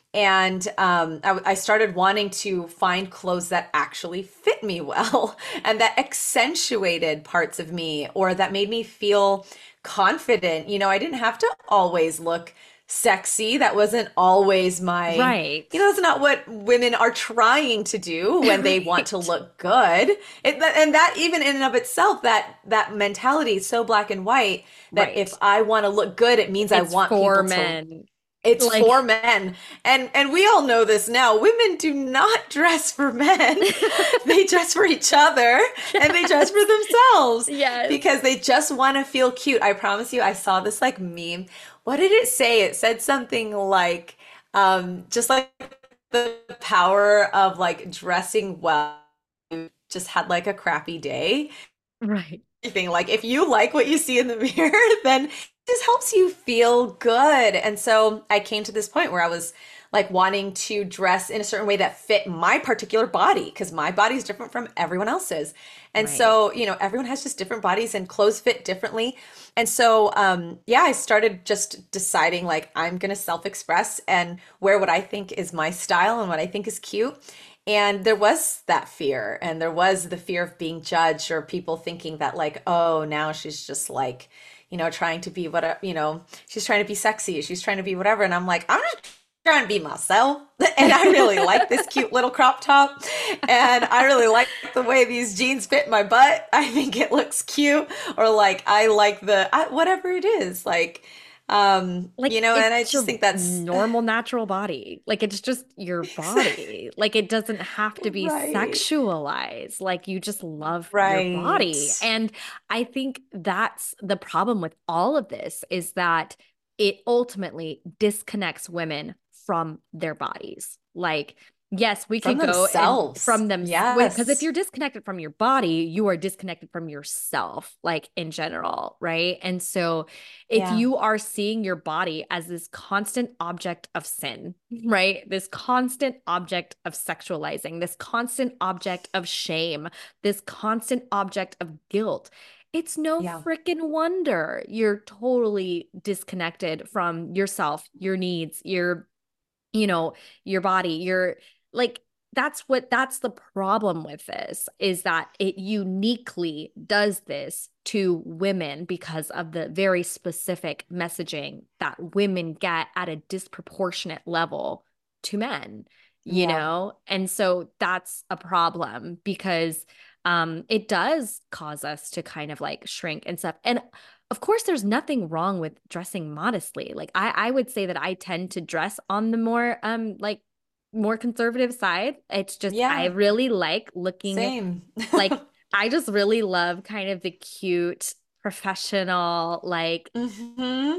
And um, I, I started wanting to find clothes that actually fit me well and that accentuated parts of me or that made me feel confident. You know, I didn't have to always look sexy. That wasn't always my, Right. you know, that's not what women are trying to do when they want to Right. look good. It, and that even in and of itself, that that mentality is so black and white that if Right. I want to look good, it means I It's want for people to men. it's for Like, men. And and we all know this now. Women do not dress for men. They dress for each other and they dress yes. for themselves Yes. because they just want to feel cute. I promise you, I saw this like meme. What did it say? It said something like um just like the power of like dressing well just had like a crappy day. Right. Anything. Like if you like what you see in the mirror, then it just helps you feel good. And so I came to this point where I was like wanting to dress in a certain way that fit my particular body because my body is different from everyone else's. And Right. so, you know, everyone has just different bodies and clothes fit differently. And so, um, yeah, I started just deciding like I'm going to self-express and wear what I think is my style and what I think is cute. And there was that fear, and there was the fear of being judged or people thinking that, like, oh, now she's just like, you know, trying to be what, you know, she's trying to be sexy, she's trying to be whatever. And I'm like, I'm just trying to be myself. And I really like this cute little crop top. And I really like the way these jeans fit my butt. I think it looks cute. Or like, I like the, I, whatever it is. Like, um, Like you know, and I it's just your think that's normal natural body. Like it's just your body. Like it doesn't have to be right, sexualized. Like you just love your right. body. And I think that's the problem with all of this is that it ultimately disconnects women from their bodies. Like yes, we From could go and themselves. from them because if Yes. you're disconnected from your body, you are disconnected from yourself, like in general, right? And so if Yeah. you are seeing your body as this constant object of sin, right? This constant object of sexualizing, this constant object of shame, this constant object of guilt, it's no Yeah. freaking wonder you're totally disconnected from yourself, your needs, your you know, your body, your like that's what that's the problem with this is that it uniquely does this to women because of the very specific messaging that women get at a disproportionate level to men, you Yeah. know? And so that's a problem because um it does cause us to kind of like shrink and stuff. And of course, there's nothing wrong with dressing modestly. Like I, I would say that I tend to dress on the more um like more conservative side. It's just I Yeah. really like looking Same. like I just really love kind of the cute professional like hmm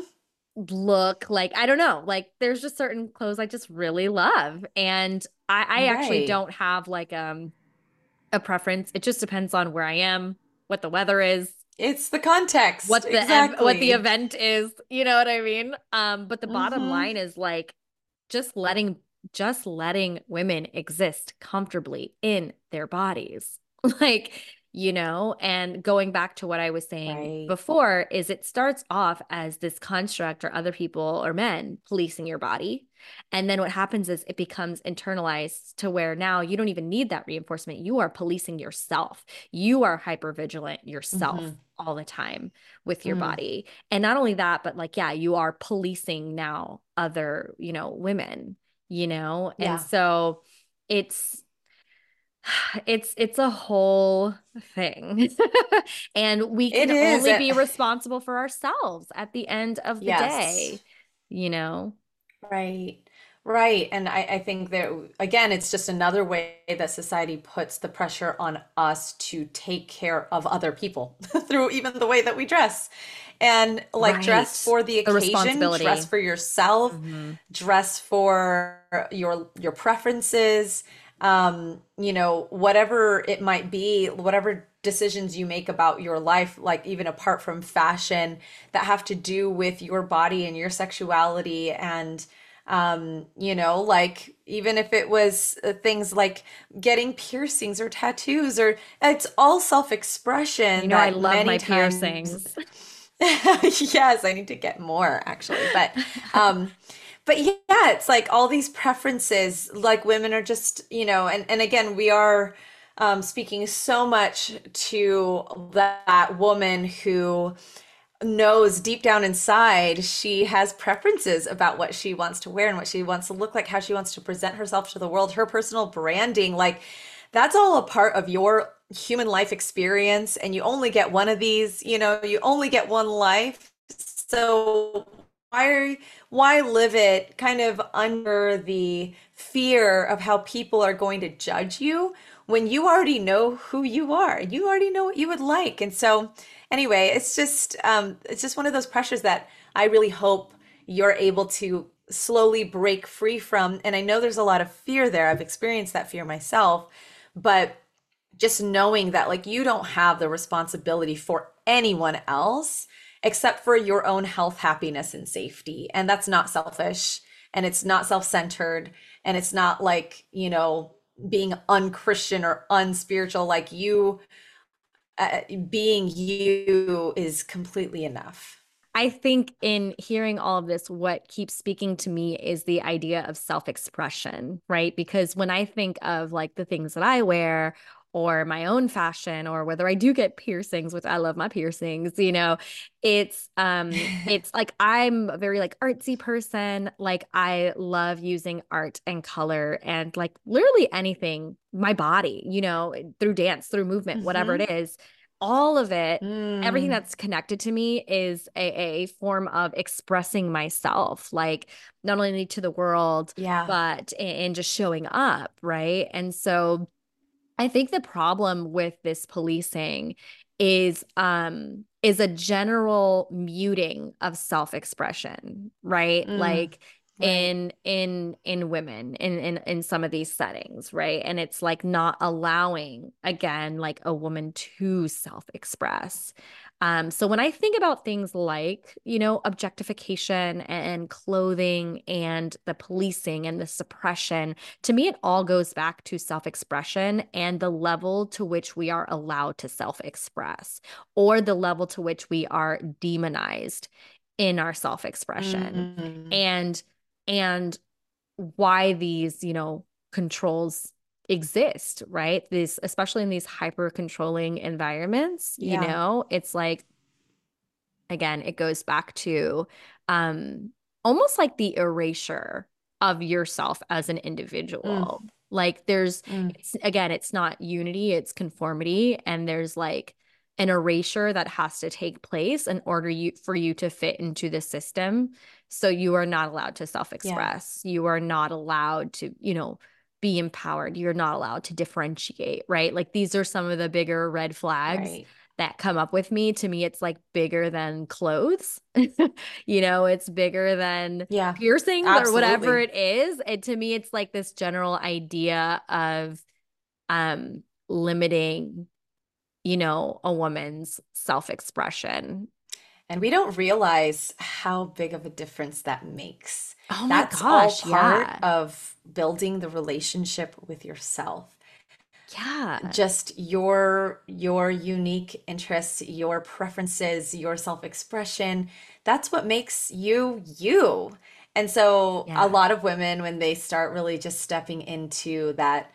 look. Like I don't know, like there's just certain clothes I just really love. And I, I actually Right. don't have like um a preference. It just depends on where I am, what the weather is, It's the context. what the ev- what the Exactly. event is, you know what I mean? Um, but the bottom hmm line is like just letting just letting women exist comfortably in their bodies. Like you know? And going back to what I was saying Right. before, is it starts off as this construct or other people or men policing your body. And then what happens is it becomes internalized to where now you don't even need that reinforcement. You are policing yourself. You are hyper vigilant yourself Hmm. all the time with your Mm. body. And not only that, but like, yeah, you are policing now other, you know, women, you know? And Yeah, so it's, it's it's a whole thing. And we it can is. only And be responsible for ourselves at the end of the yes. day, you know? Right. Right. And I, I think that, again, it's just another way that society puts the pressure on us to take care of other people through even the way that we dress. And like dress Right. for the The occasion, dress responsibility. for yourself, Hmm. dress for your your preferences, um, you know, whatever it might be, whatever decisions you make about your life, like even apart from fashion, that have to do with your body and your sexuality and um you know like even if it was uh, things like getting piercings or tattoos or it's all You self-expression know, I that love many my times piercings. yes, I need to get more actually but um but yeah, it's like all these preferences like women are just you know and and again we are um speaking so much to that woman who knows deep down inside she has preferences about what she wants to wear and what she wants to look like, how she wants to present herself to the world, her personal branding. Like, that's all a part of your human life experience. And you only get one of these, you know, you only get one life. So why why live it kind of under the fear of how people are going to judge you when you already know who you are? You already know what you would like. And so anyway, it's just um, it's just one of those pressures that I really hope you're able to slowly break free from. And I know there's a lot of fear there. I've experienced that fear myself, but just knowing that like you don't have the responsibility for anyone else except for your own health, happiness, and safety. And that's not selfish and it's not self-centered and it's not like, you know, being unchristian or unspiritual. Like you uh, being you is completely enough. I think in hearing all of this, what keeps speaking to me is the idea of self-expression, right? Because when I think of like the things that I wear or my own fashion or whether I do get piercings, which I love my piercings, you know, it's um it's like I'm a very like artsy person. Like I love using art and color and like literally anything, my body, you know, through dance, through movement, whatever Mm-hmm. it is, all of it, everything Mm, that's connected to me is a, a form of expressing myself, like not only to the world, yeah. but in, in just showing up, right? And so I think the problem with this policing is um is a general muting of self-expression, right? Mm, Like right. in in in women in in in some of these settings, right? And it's like not allowing again like a woman to self-express. Um, so when I think about things like, you know, objectification and clothing and the policing and the suppression, to me, it all goes back to self expression and the level to which we are allowed to self express or the level to which we are demonized in our self expression. Mm, And, and why these, you know, controls exist, right? This, especially in these hyper controlling environments, you yeah. know, it's like, again, it goes back to um almost like the erasure of yourself as an Mm, individual. Like there's mm, it's again, it's not unity, it's conformity, and there's like an erasure that has to take place in order you for you to fit into the system. So you are not allowed to yeah. self-express. You are not allowed to, you know, be empowered. You're not allowed to differentiate, right? Like these are some of the bigger red flags Right. that come up with me. To me, it's like bigger than clothes. You know, it's bigger than Yeah. piercings or whatever Absolutely. it is. And to me, it's like this general idea of um limiting, you know, a woman's self-expression. And we don't realize how big of a difference that makes. Oh my That's all gosh, part yeah. of building the relationship with yourself. Yeah. just your your unique interests, your preferences, your self-expression. That's what makes you you. And so a Yeah. lot of women, when they start really just stepping into that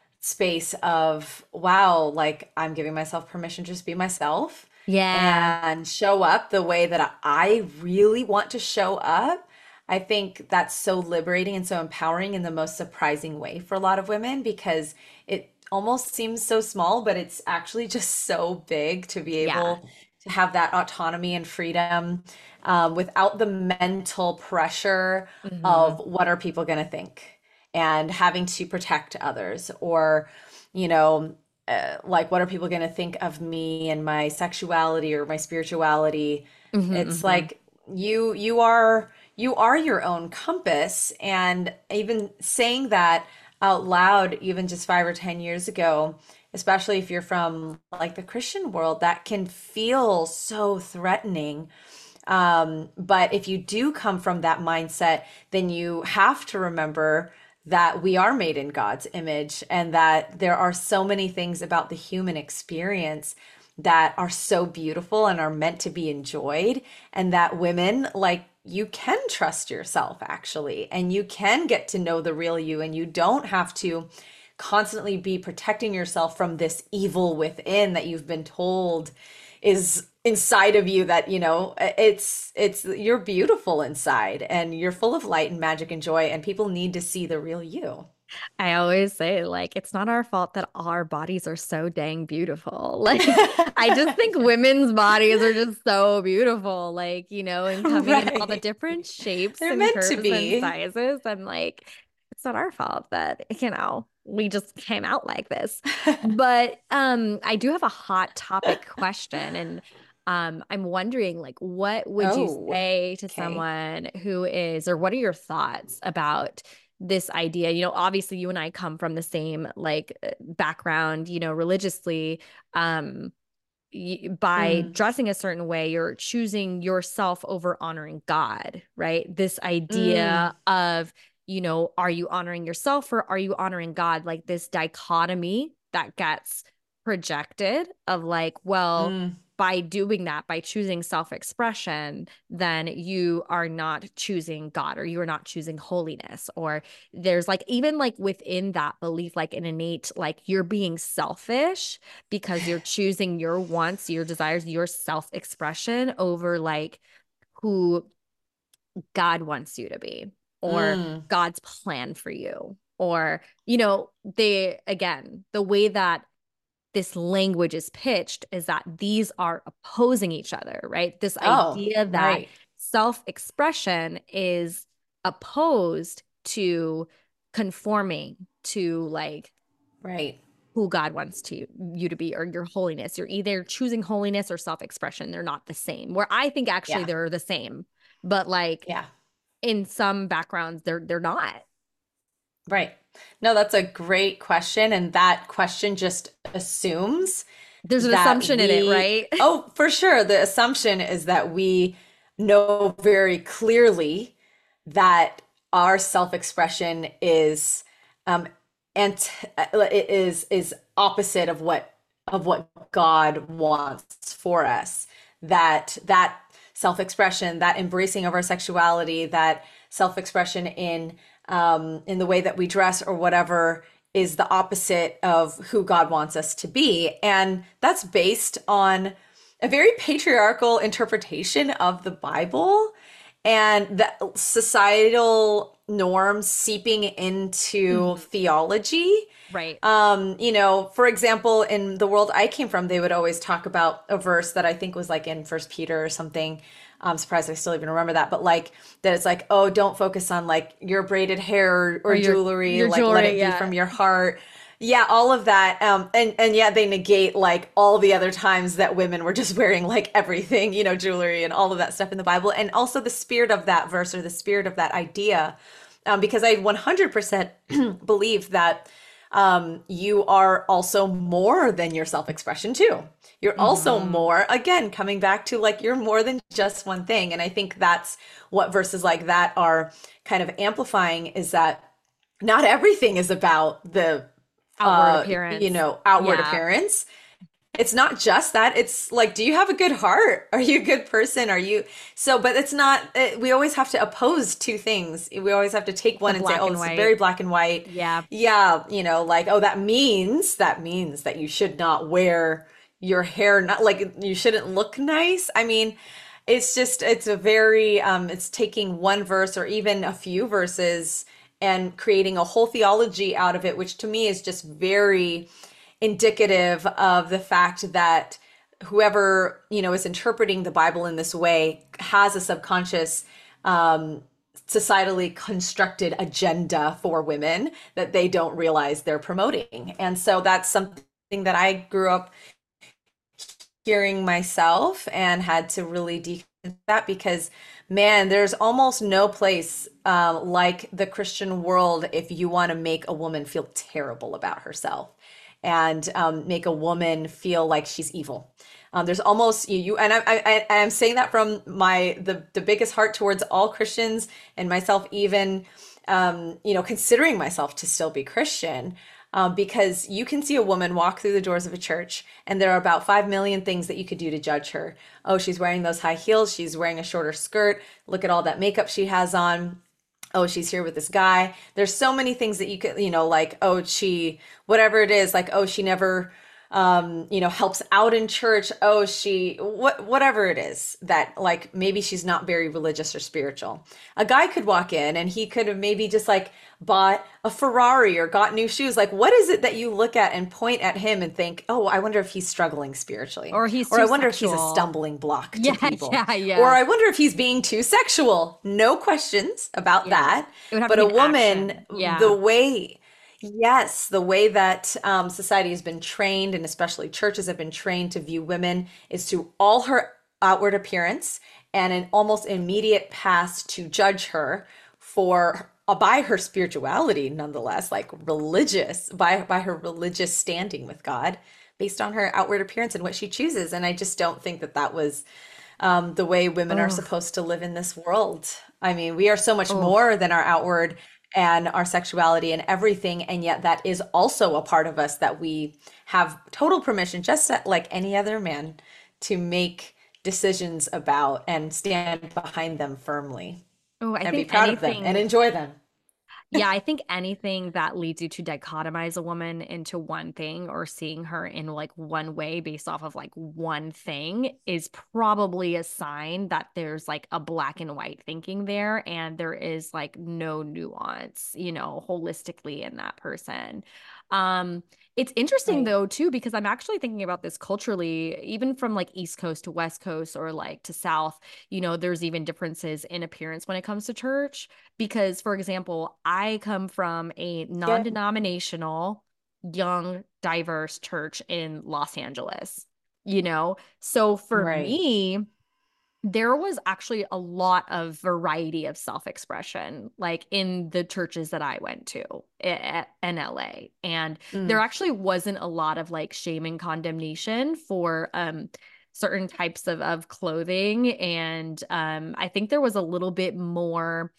space of, wow, like I'm giving myself permission to just be myself Yeah. and show up the way that I really want to show up. I think that's so liberating and so empowering in the most surprising way for a lot of women, because it almost seems so small, but it's actually just so big to be Yeah. able to have that autonomy and freedom, um, without the mental pressure of Hmm. what are people going to think, and having to protect others, or, you know, uh, like what are people going to think of me and my sexuality or my spirituality. Hmm. It's Hmm. like you you are you are your own compass. And even saying that out loud, even just five or ten years ago, especially if you're from like the Christian world, that can feel so threatening. Um, but if you do come from that mindset, then you have to remember that we are made in God's image, and that there are so many things about the human experience that are so beautiful and are meant to be enjoyed. And that women, like, you can trust yourself actually, and you can get to know the real you, and you don't have to constantly be protecting yourself from this evil within that you've been told is inside of you. That, you know, it's it's you're beautiful inside, and you're full of light and magic and joy, and people need to see the real you. I always say, like, it's not our fault that our bodies are so dang beautiful. Like, I just think women's bodies are just so beautiful, like, you know, and coming in all the Right. different shapes They're and meant to curves and be. sizes. And, like, it's not our fault that, you know, we just came out like this. But um, I do have a hot topic question. And um, I'm wondering, like, what would you Oh, say to okay. someone who is, or what are your thoughts about this idea? You know, obviously you and I come from the same like uh, background, you know, religiously. Um, y by Mm, dressing a certain way, you're choosing yourself over honoring God, right? This mm, idea of, you know, are you honoring yourself or are you honoring God? Like this dichotomy that gets projected of like, well, mm. by doing that, by choosing self-expression, then you are not choosing God or you are not choosing holiness. Or there's like, even like within that belief, like an innate, like you're being selfish because you're choosing your wants, your desires, your self-expression over like who God wants you to be or Mm. God's plan for you. Or, you know, they, again, the way that this language is pitched is that these are opposing each other, right? This Oh, idea that right, self expression is opposed to conforming to like right. who God wants to you to be or your holiness. You're either choosing holiness or self-expression. They're not the same. Where I think actually Yeah, they're the same, but like yeah, in some backgrounds they're they're not. right. No, that's a great question. And that question just assumes There's an that assumption in it, we, right? oh, for sure. The assumption is that we know very clearly that our self-expression is, um and is is opposite of what of what God wants for us. That that self-expression, that embracing of our sexuality, that self-expression in, um in the way that we dress or whatever, is the opposite of who God wants us to be. And that's based on a very patriarchal interpretation of the Bible, and the societal norms seeping into Mhm. theology. Right. Um, you know, for example, in the world I came from, they would always talk about a verse that I think was like in First Peter or something. I'm surprised I still even remember that, but like that it's like, oh, don't focus on like your braided hair or, Or or your jewelry, your like let jewelry, it be yeah. from your heart. Yeah, all of that. Um, and and yet they negate like all the other times that women were just wearing like everything, you know, jewelry and all of that stuff in the Bible, and also the spirit of that verse or the spirit of that idea, um, because I one hundred percent believe that, um, you are also more than your self expression, too. You're also Hmm. more, again, coming back to like, you're more than just one thing. And I think that's what verses like that are kind of amplifying, is that not everything is about the Outward uh, you appearance. know, outward Yeah. appearance. It's not just that. It's like, do you have a good heart? Are you a good person? Are you so? But it's not. It, we always have to oppose two things. We always have to take The one and say, black "Oh, and this is very white. black and white." Yeah. Yeah, you know, like, oh, that means that means that you should not wear your hair, not like you shouldn't look nice. I mean, it's just it's a very um, it's taking one verse or even a few verses and creating a whole theology out of it, which to me is just very indicative of the fact that whoever, you know, is interpreting the Bible in this way has a subconscious um societally constructed agenda for women that they don't realize they're promoting. And so that's something that I grew up hearing myself and had to really decode that because man, there's almost no place uh, like the Christian world if you want to make a woman feel terrible about herself and um, make a woman feel like she's evil. Um, there's almost you, you and I, I, I am saying that from my the the biggest heart towards all Christians and myself, even um, you know, considering myself to still be Christian. Um, because you can see a woman walk through the doors of a church, and there are about five million things that you could do to judge her. Oh, she's wearing those high heels. She's wearing a shorter skirt. Look at all that makeup she has on. Oh, she's here with this guy. There's so many things that you could, you know, like, oh, she, whatever it is, like, oh, she never, um, you know, helps out in church. Oh, she, what, whatever it is that, like, maybe she's not very religious or spiritual. A guy could walk in and he could have maybe just like bought a Ferrari or got new shoes. Like, what is it that you look at and point at him and think, oh, I wonder if he's struggling spiritually? Or he's Or I too wonder if he's a sexual. stumbling block to Yeah, people. yeah, Or yeah. I wonder if he's being too sexual. No questions about Yeah. that. It would have to But be a an woman, action. the Yeah. way, yes, the way that um, society has been trained, and especially churches have been trained to view women, is through all her outward appearance and an almost immediate pass to judge her for uh, by her spirituality, nonetheless, like religious, by by her religious standing with God, based on her outward appearance and what she chooses. And I just don't think that that was um, the way women are Oh, supposed to live in this world. I mean, we are so much oh, more than our outward and our sexuality and everything, and yet that is also a part of us that we have total permission, just like any other man, to make decisions about and stand behind them firmly oh, I and be think proud of them and anything. enjoy them. Yeah, I think anything that leads you to dichotomize a woman into one thing or seeing her in like one way based off of like one thing is probably a sign that there's like a black and white thinking there and there is like no nuance, you know, holistically in that person. Um, it's interesting Right. though too because I'm actually thinking about this culturally, even from like East Coast to West Coast or like to South, you know, there's even differences in appearance when it comes to church. Because, for example, I come from a Yeah. non-denominational, young, diverse church in Los Angeles, you know? So for Right. me, there was actually a lot of variety of self-expression, like in the churches that I went to i- in L A. And there Mm. actually wasn't a lot of like shame and condemnation for um certain types of of clothing. And um I think there was a little bit more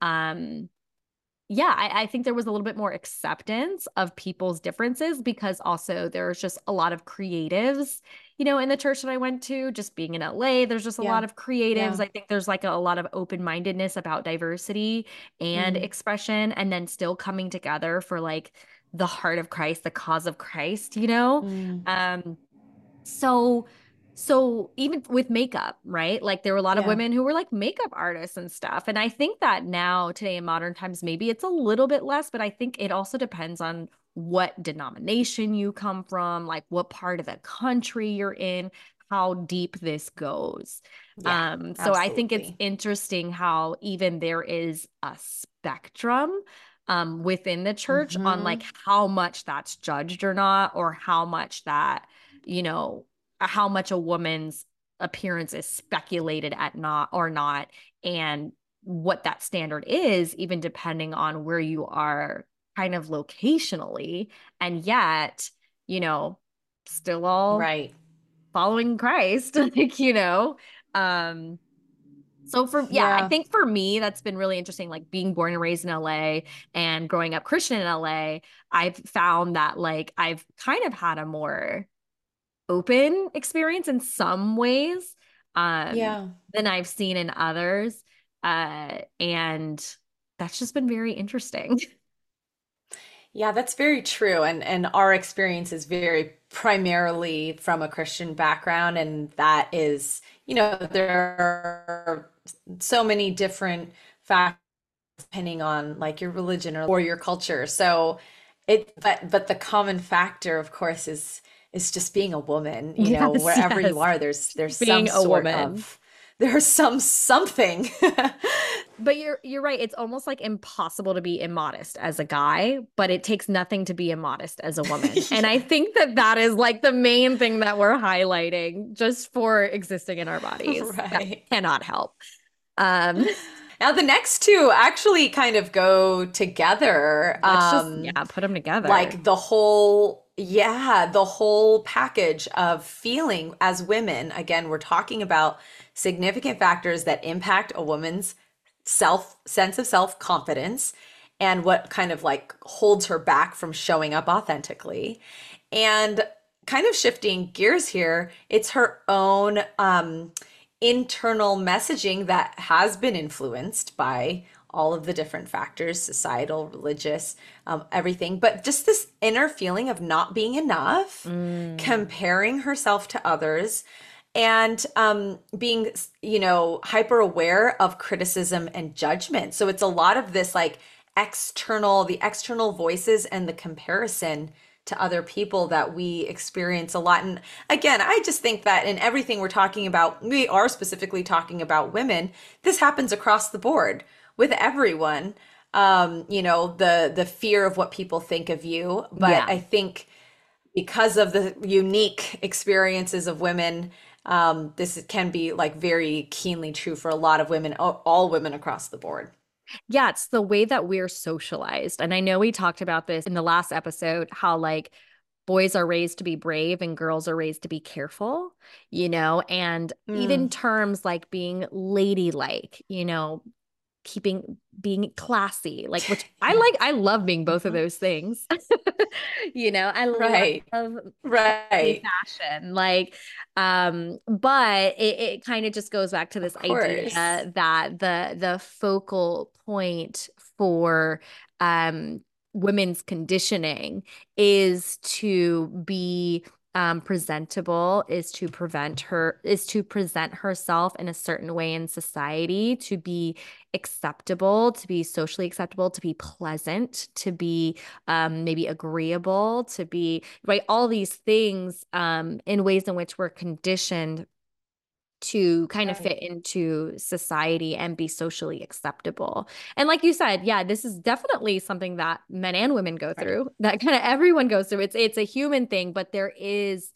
um yeah, I, I think there was a little bit more acceptance of people's differences because also there's just a lot of creatives, you know, in the church that I went to, just being in L A, there's just a Yeah. lot of creatives. Yeah. I think there's like a, a lot of open-mindedness about diversity and Mm. expression, and then still coming together for like the heart of Christ, the cause of Christ, you know? Mm. Um, so, so even with makeup, right? Like there were a lot of Yeah. women who were like makeup artists and stuff. And I think that now, today in modern times, maybe it's a little bit less, but I think it also depends on what denomination you come from, like what part of the country you're in, how deep this goes. Yeah. Um, so I think it's Absolutely. interesting how even there is a spectrum um within the church on like Hmm. how much that's judged or not, or how much that you know, how much a woman's appearance is speculated at not or not, and what that standard is, even depending on where you are kind of locationally. And yet, you know, still all Right. following Christ, like, you know, um, So for yeah, I Yeah. think for me that's been really interesting like being born and raised in L A and growing up Christian in L A, I've found that like I've kind of had a more open experience in some ways um Yeah. than I've seen in others. Uh and that's just been very interesting. Yeah, that's very true. And and our experience is very primarily from a Christian background, and that is, you know, there are so many different factors depending on like your religion or, or your culture. So it but but the common factor, of course, is is just being a woman, you know, Yes, wherever you yes. are, there's there's some Being a sort woman. of there's some something. But you're you're right. It's almost like impossible to be immodest as a guy, but it takes nothing to be immodest as a woman. And I Yeah, think that that is like the main thing that we're highlighting just for existing in our bodies. That right. cannot help. Um, Now the next two actually kind of go together. let's just Um, yeah, put them together. like the whole, yeah, the whole package of feeling as women. Again, we're talking about significant factors that impact a woman's self sense of self-confidence and what kind of like holds her back from showing up authentically. And kind of shifting gears here, it's her own um internal messaging that has been influenced by all of the different factors, societal, religious, um, everything, but just this inner feeling of not being enough, Mm, comparing herself to others, and um, being, you know, hyper aware of criticism and judgment. So it's a lot of this like external, the external voices and the comparison to other people that we experience a lot. And again, I just think that in everything we're talking about, we are specifically talking about women. This happens across the board with everyone. Um, you know, the the fear of what people think of you. But yeah. I think because of the unique experiences of women, um, this can be like very keenly true for a lot of women, all, all women across the board. Yeah, it's the way that we're socialized. And I know we talked about this in the last episode, how like boys are raised to be brave and girls are raised to be careful, you know, and Mm, even terms like being ladylike, you know, keeping being classy, like which I yeah. like, I love being both of Mhm. those things. You know, I Right. love classy Right. fashion. Like, um, but it, it kind of just goes back to Of this idea course. that the the focal point for um women's conditioning is to be um, presentable, is to prevent her, is to present herself in a certain way in society, to be acceptable, to be socially acceptable, to be pleasant, to be um, maybe agreeable, to be right, all these things um, in ways in which we're conditioned to kind of Right. fit into society and be socially acceptable. And like you said, yeah, this is definitely something that men and women go Right. through, that kind of everyone goes through. It's it's a human thing, but there is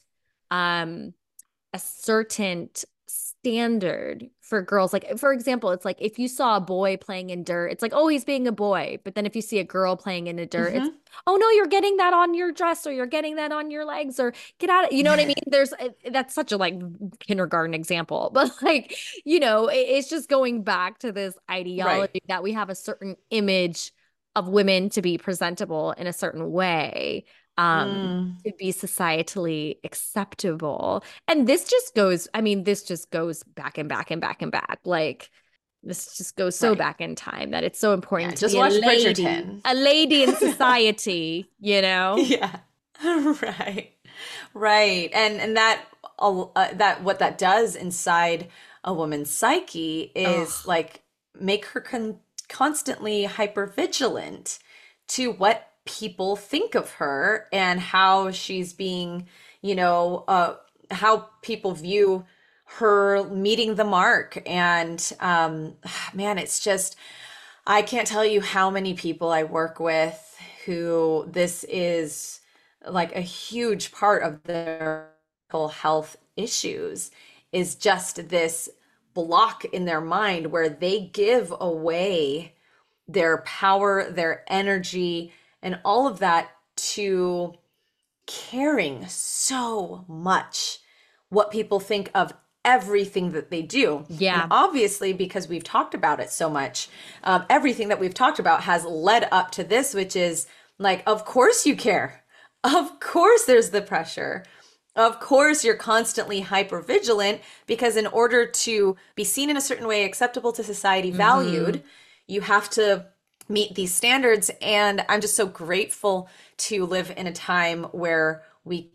um a certain standard for girls. Like, for example, it's like if you saw a boy playing in dirt, it's like, oh, he's being a boy. But then if you see a girl playing in the dirt, it's, Hmm. oh, no, you're getting that on your dress or you're getting that on your legs or get out of, you know what I mean? There's, uh, that's such a like kindergarten example, but like, you know, it, it's just going back to this Right. ideology that we have a certain image of women to be presentable in a certain way. Um, Mm, to be societally acceptable. And this just goes, I mean, this just goes back and back and back and back. Like, this just goes so right. back in time that it's so important Yeah. to Just be a watch lady, Bridgerton. a lady in society, you know? Yeah. Right. Right. And and that uh, that what that does inside a woman's psyche is Oh, like make her con constantly hyper vigilant to what people think of her and how she's being, you know, uh how people view her meeting the mark. And um man, it's just I can't tell you how many people I work with who this is like a huge part of their mental health issues is just this block in their mind where they give away their power, their energy, and all of that to caring so much what people think of everything that they do. And Yeah. obviously, because we've talked about it so much, um, everything that we've talked about has led up to this, which is like, of course you care. Of course there's the pressure. Of course you're constantly hyper vigilant because in order to be seen in a certain way, acceptable to society, Hmm. valued, you have to meet these standards. And I'm just so grateful to live in a time where we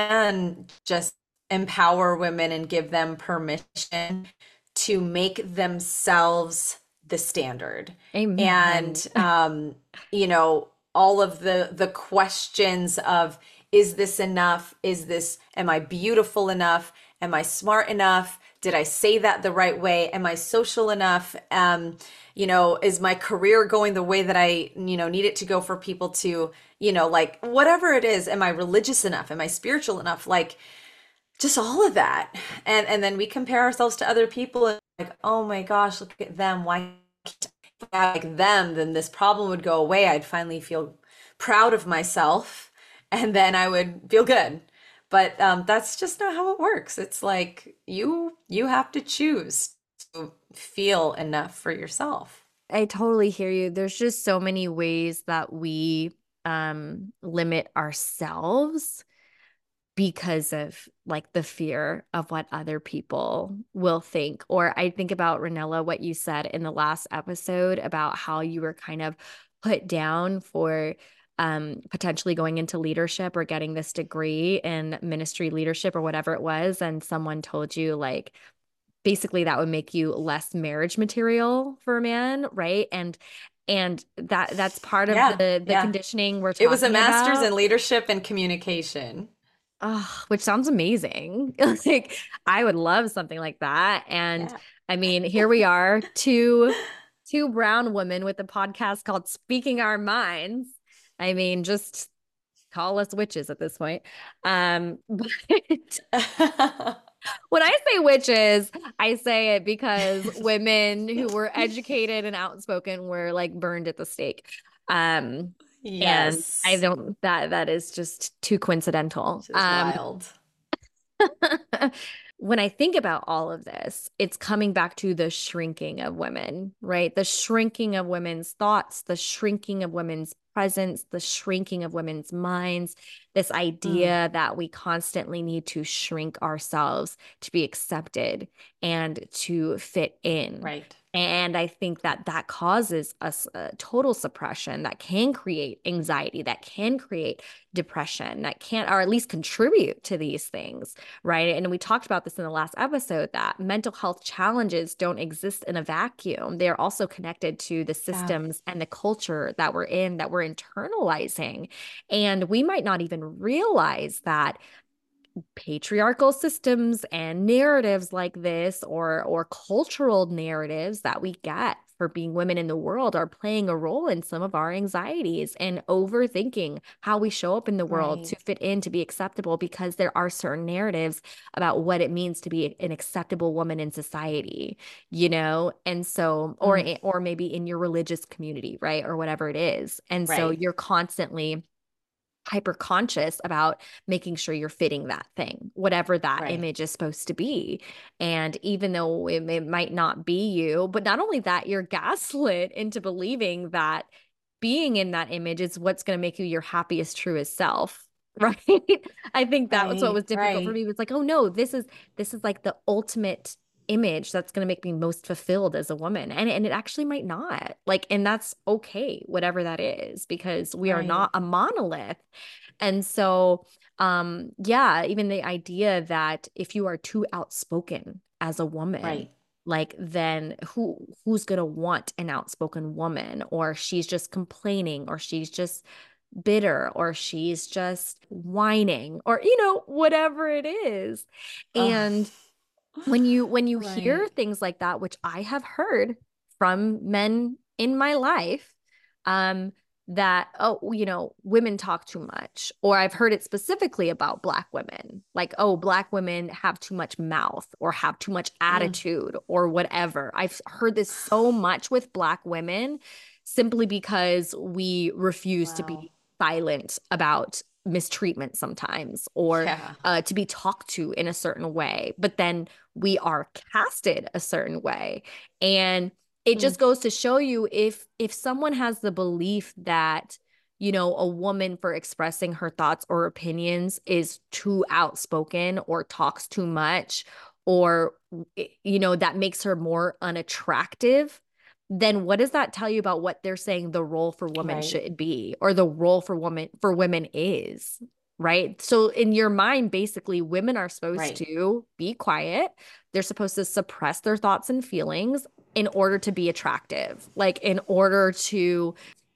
can just empower women and give them permission to make themselves the standard. Amen. And um, you know, all of the the questions of is this enough? Is this, am I beautiful enough? Am I smart enough? Did I say that the right way? Am I social enough? Um, you know, is my career going the way that I, you know, need it to go for people to, you know, like whatever it is, am I religious enough? Am I spiritual enough? Like just all of that. And and then we compare ourselves to other people and like, oh my gosh, look at them. Why can't I like them? Then this problem would go away. I'd finally feel proud of myself and then I would feel good. But um, that's just not how it works. It's like you you have to choose to feel enough for yourself. I totally hear you. There's just so many ways that we um limit ourselves because of like the fear of what other people will think. Or I think about Ranella, what you said in the last episode about how you were kind of put down for um potentially going into leadership or getting this degree in ministry leadership or whatever it was, and someone told you like basically that would make you less marriage material for a man, right? And and that that's part of Yeah, the the yeah. conditioning we're It was a talking master's about. in leadership and communication. Oh, which sounds amazing. Like I would love something like that. And Yeah. I mean, here we are, two two brown women with a podcast called Speaking Our Minds. I mean, just call us witches at this point. Um, but when I say witches, I say it because women who were educated and outspoken were like burned at the stake. Um, and I Yes. don't that that is just too coincidental. Which is Um, wild. when I think about all of this, it's coming back to the shrinking of women, right? The shrinking of women's thoughts, the shrinking of women's presence, the shrinking of women's minds, this Mm, idea that we constantly need to shrink ourselves to be accepted and to fit in. right. And I think that that causes us a total suppression that can create anxiety, that can create depression, that can, or at least contribute to these things, right? And we talked about this in the last episode that mental health challenges don't exist in a vacuum. They're also connected to the Yeah. systems and the culture that we're in, that we're internalizing. And we might not even realize that patriarchal systems and narratives like this or or cultural narratives that we get for being women in the world are playing a role in some of our anxieties and overthinking how we show up in the world Right. to fit in to be acceptable because there are certain narratives about what it means to be an acceptable woman in society, you know, and so or Mm, or maybe in your religious community, right, or whatever it is, and so right. you're constantly hyper conscious about making sure you're fitting that thing, whatever that Right. image is supposed to be. And even though it, it might not be you, but not only that, you're gaslit into believing that being in that image is what's going to make you your happiest, truest self. Right. I think that was what Right. was difficult for Right. me. It's like, oh no, this is this is like the ultimate image that's going to make me most fulfilled as a woman. And and it actually might not. Like, and that's okay, whatever that is, because we are Right. not a monolith. And so, um, yeah, even the idea that if you are too outspoken as a woman, Right. like then who who's gonna want an outspoken woman, or she's just complaining, or she's just bitter, or she's just whining, or you know, whatever it is. Oh, And when you when you hear right. things like that, which I have heard from men in my life, um, that, oh, you know, women talk too much, or I've heard it specifically about Black women, like, oh, Black women have too much mouth or have too much Mm. attitude or whatever. I've heard this so much with Black women simply because we refuse to Wow. be silent about mistreatment sometimes, or Yeah. uh, to be talked to in a certain way, but then we are casted a certain way. And it Mm, just goes to show you, if if someone has the belief that, you know, a woman for expressing her thoughts or opinions is too outspoken or talks too much, or, you know, that makes her more unattractive, then what does that tell you about what they're saying the role for women right. should be, or the role for woman for women is, right? So in your mind, basically, women are supposed Right. to be quiet. They're supposed to suppress their thoughts and feelings in order to be attractive, like in order to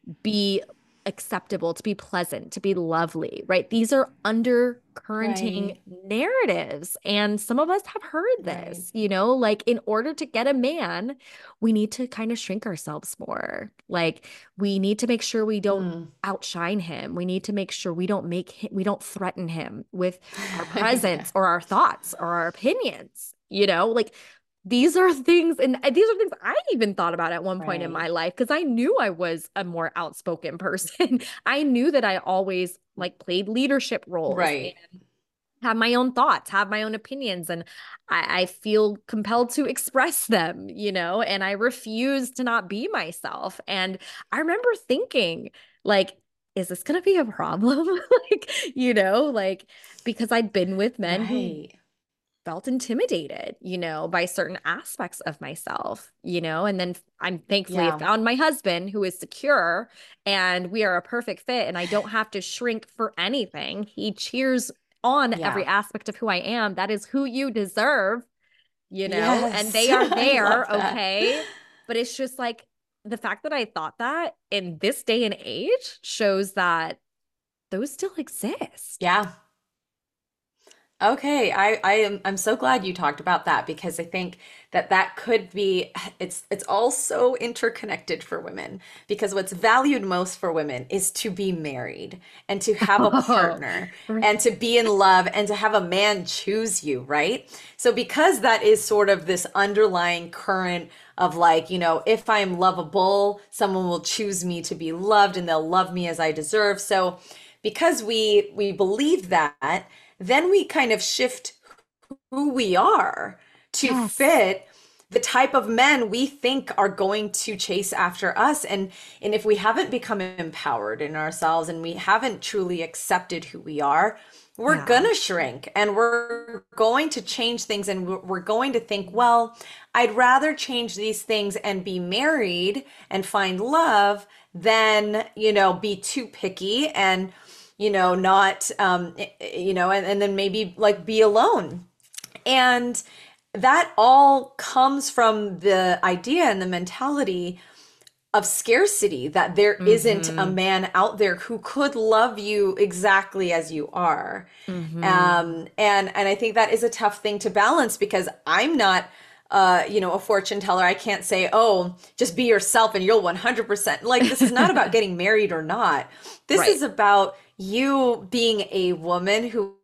be acceptable, to be pleasant, to be lovely, right? These are undercurrenting Right. narratives. And some of us have heard Right. this, you know, like in order to get a man, we need to kind of shrink ourselves more. Like we need to make sure we don't Mm. outshine him. We need to make sure we don't make him, we don't threaten him with our Yeah. presence or our thoughts or our opinions, you know, like these are things, and these are things I even thought about at one point in Right. my life, because I knew I was a more outspoken person. I knew that I always like played leadership roles and Right. have my own thoughts, have my own opinions, and I, I feel compelled to express them, you know, and I refuse to not be myself. And I remember thinking, like, is this going to be a problem? Like, you know, like, because I'd been with men who Right. felt intimidated, you know, by certain aspects of myself, you know, and then I'm thankfully Yeah. found my husband who is secure, and we are a perfect fit, and I don't have to shrink for anything. He cheers on every Yeah. aspect of who I am. That is who you deserve, you know, and Yes. they are I there, love that. okay? But it's just like the fact that I thought that in this day and age shows that those still exist. Yeah. Okay, I I am I'm so glad you talked about that because I think that that could be it's it's all so interconnected for women because what's valued most for women is to be married and to have a Oh, partner right. and to be in love and to have a man choose you, right? So because that is sort of this underlying current of like, you know, if I'm lovable, someone will choose me to be loved and they'll love me as I deserve. So because we we believe that, then we kind of shift who we are to Yes. fit the type of men we think are going to chase after us. And and if we haven't become empowered in ourselves and we haven't truly accepted who we are, we're Yeah. gonna shrink and we're going to change things and we're we're going to think, well, I'd rather change these things and be married and find love than, you know, be too picky and, you know, not, um, you know, and, and then maybe like be alone. And that all comes from the idea and the mentality of scarcity that there isn't a Mm-hmm. man out there who could love you exactly as you are. Mm-hmm. Um, and and I think that is a tough thing to balance because I'm not uh, you know, a fortune teller. I can't say, "Oh, just be yourself and you'll one hundred percent." Like this is not about getting married or not. This Right. is about you being a woman who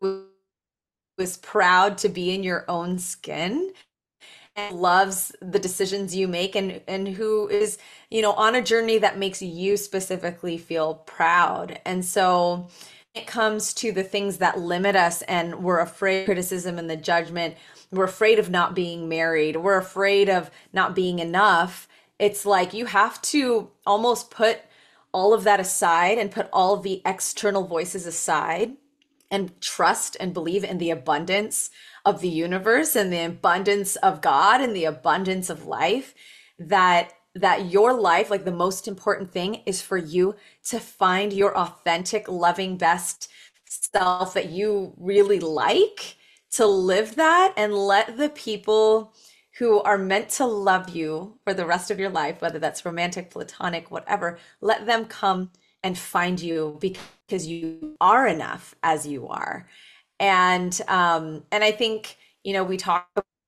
is proud to be in your own skin and loves the decisions you make and and who is, you know, on a journey that makes you specifically feel proud. And so when it comes to the things that limit us and we're afraid of criticism and the judgment, we're afraid of not being married, we're afraid of not being enough. It's like you have to almost put all of that aside and put all of the external voices aside and trust and believe in the abundance of the universe and the abundance of God and the abundance of life that that your life, like the most important thing is for you to find your authentic loving best self that you really like, to live that and let the people who are meant to love you for the rest of your life, whether that's romantic, platonic, whatever, let them come and find you because you are enough as you are. And um, and I think, you know, we talk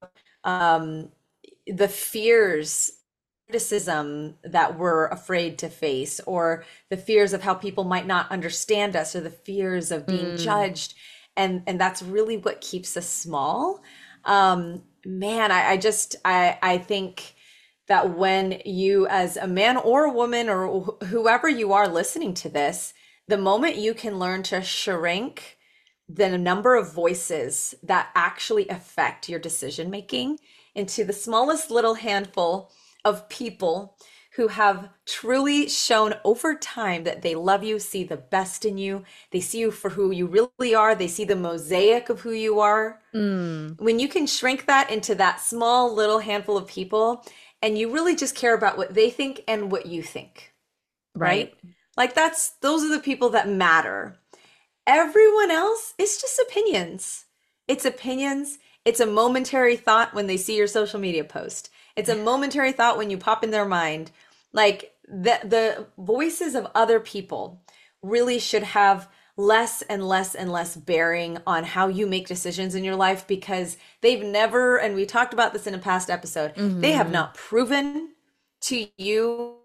um, the fears, criticism that we're afraid to face, or the fears of how people might not understand us, or the fears of being Mm. judged, and and that's really what keeps us small. Um, man, I, I just I I think that when you, as a man or a woman or wh- whoever you are listening to this, the moment you can learn to shrink the number of voices that actually affect your decision making into the smallest little handful of people who have truly shown over time that they love you, see the best in you, they see you for who you really are, they see the mosaic of who you are. Mm, When you can shrink that into that small little handful of people and you really just care about what they think and what you think, right. right? Like that's those are the people that matter. Everyone else is just opinions. It's opinions. It's a momentary thought when they see your social media post. It's a momentary thought when you pop in their mind. Like the the voices of other people really should have less and less and less bearing on how you make decisions in your life because they've never, and we talked about this in a past episode, they have Hmm. not proven to you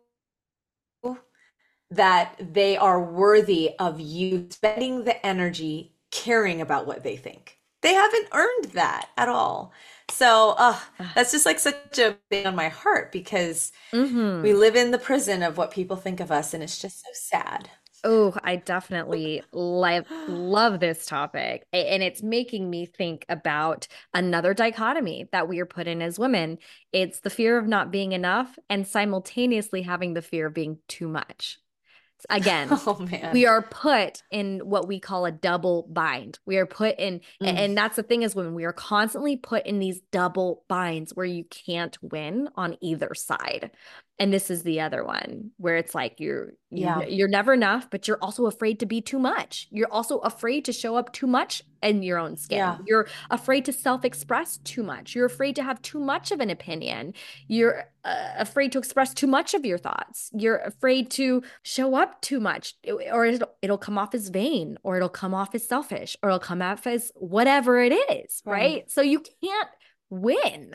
that they are worthy of you spending the energy caring about what they think. They haven't earned that at all. So, uh, that's just like such a thing on my heart because we Hmm. live in the prison of what people think of us, and it's just so sad. Oh, I definitely love love this topic. A- And it's making me think about another dichotomy that we are put in as women. It's the fear of not being enough and simultaneously having the fear of being too much. Again, Oh we man. are put in what we call a double bind. We are put in, Mm, and that's the thing is when we are constantly put in these double binds where you can't win on either side. And this is the other one where it's like you're you yeah, you're never enough, but you're also afraid to be too much. You're also afraid to show up too much in your own skin. yeah, You're afraid to self-express too much. You're afraid to have too much of an opinion. You're uh, afraid to express too much of your thoughts. You're afraid to show up too much, or it'll, it'll come off as vain, or it'll come off as selfish, or it'll come off as whatever it is, right, right? So you can't win.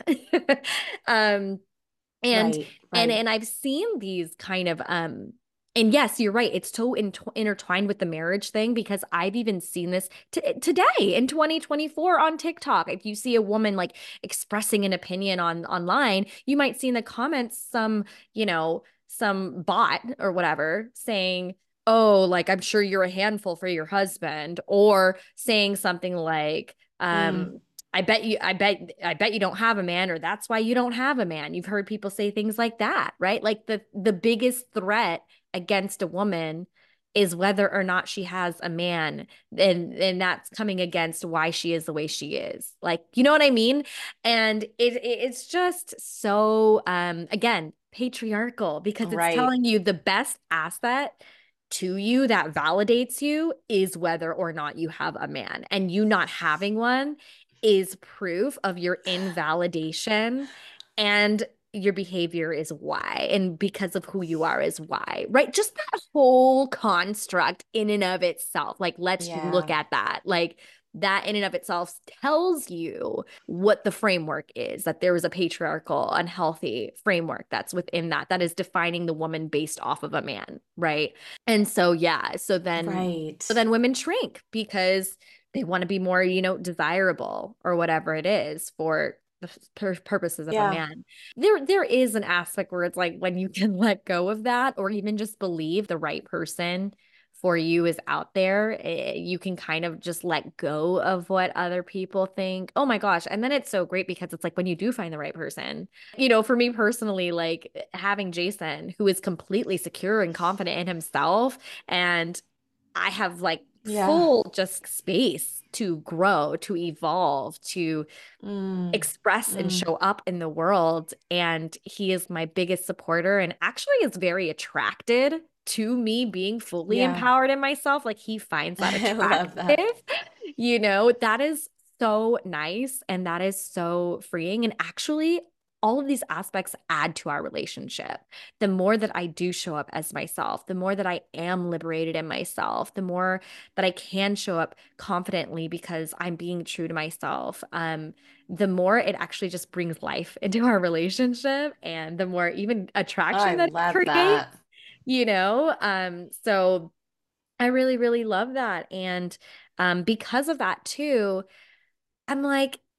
um, and right, and right. and I've seen these kind of um and yes, you're right. It's so in intertwined with the marriage thing because I've even seen this t today in twenty twenty-four on TikTok. If you see a woman like expressing an opinion on online, you might see in the comments some, you know, some bot or whatever saying, "Oh, like I'm sure you're a handful for your husband," or saying something like, Mm, um, I bet you, I bet, I bet you don't have a man, or that's why you don't have a man. You've heard people say things like that, right? Like the the biggest threat against a woman is whether or not she has a man, and and that's coming against why she is the way she is. Like, you know what I mean? And it, it it's just so um again, patriarchal because it's right. telling you the best asset to you that validates you is whether or not you have a man, and you not having one is proof of your invalidation, and your behavior is why, and because of who you are is why, right? Just that whole construct in and of itself like lets you look Yeah, at that, like that in and of itself tells you what the framework is, that there is a patriarchal unhealthy framework that's within that that is defining the woman based off of a man, right? And so yeah, so then so right. then women shrink because they want to be more, you know, desirable or whatever it is for the pur- purposes of a Yeah. man. There there is an aspect where it's like when you can let go of that or even just believe the right person for you is out there, eh, you can kind of just let go of what other people think. Oh my gosh. And then it's so great because it's like when you do find the right person, you know, for me personally, like having Jason, who is completely secure and confident in himself, and I have like Yeah. full just space to grow, to evolve, to Mm, express and mm, show up in the world. And he is my biggest supporter and actually is very attracted to me being fully yeah. empowered in myself. Like he finds that I love attractive, that. you know, that is so nice and that is so freeing. And actually, all of these aspects add to our relationship. The more that I do show up as myself, the more that I am liberated in myself, the more that I can show up confidently because I'm being true to myself. Um, the more it actually just brings life into our relationship and the more even I attraction that it love creates, that. you know? Um, so I really, really love that. And um, because of that too, I'm like,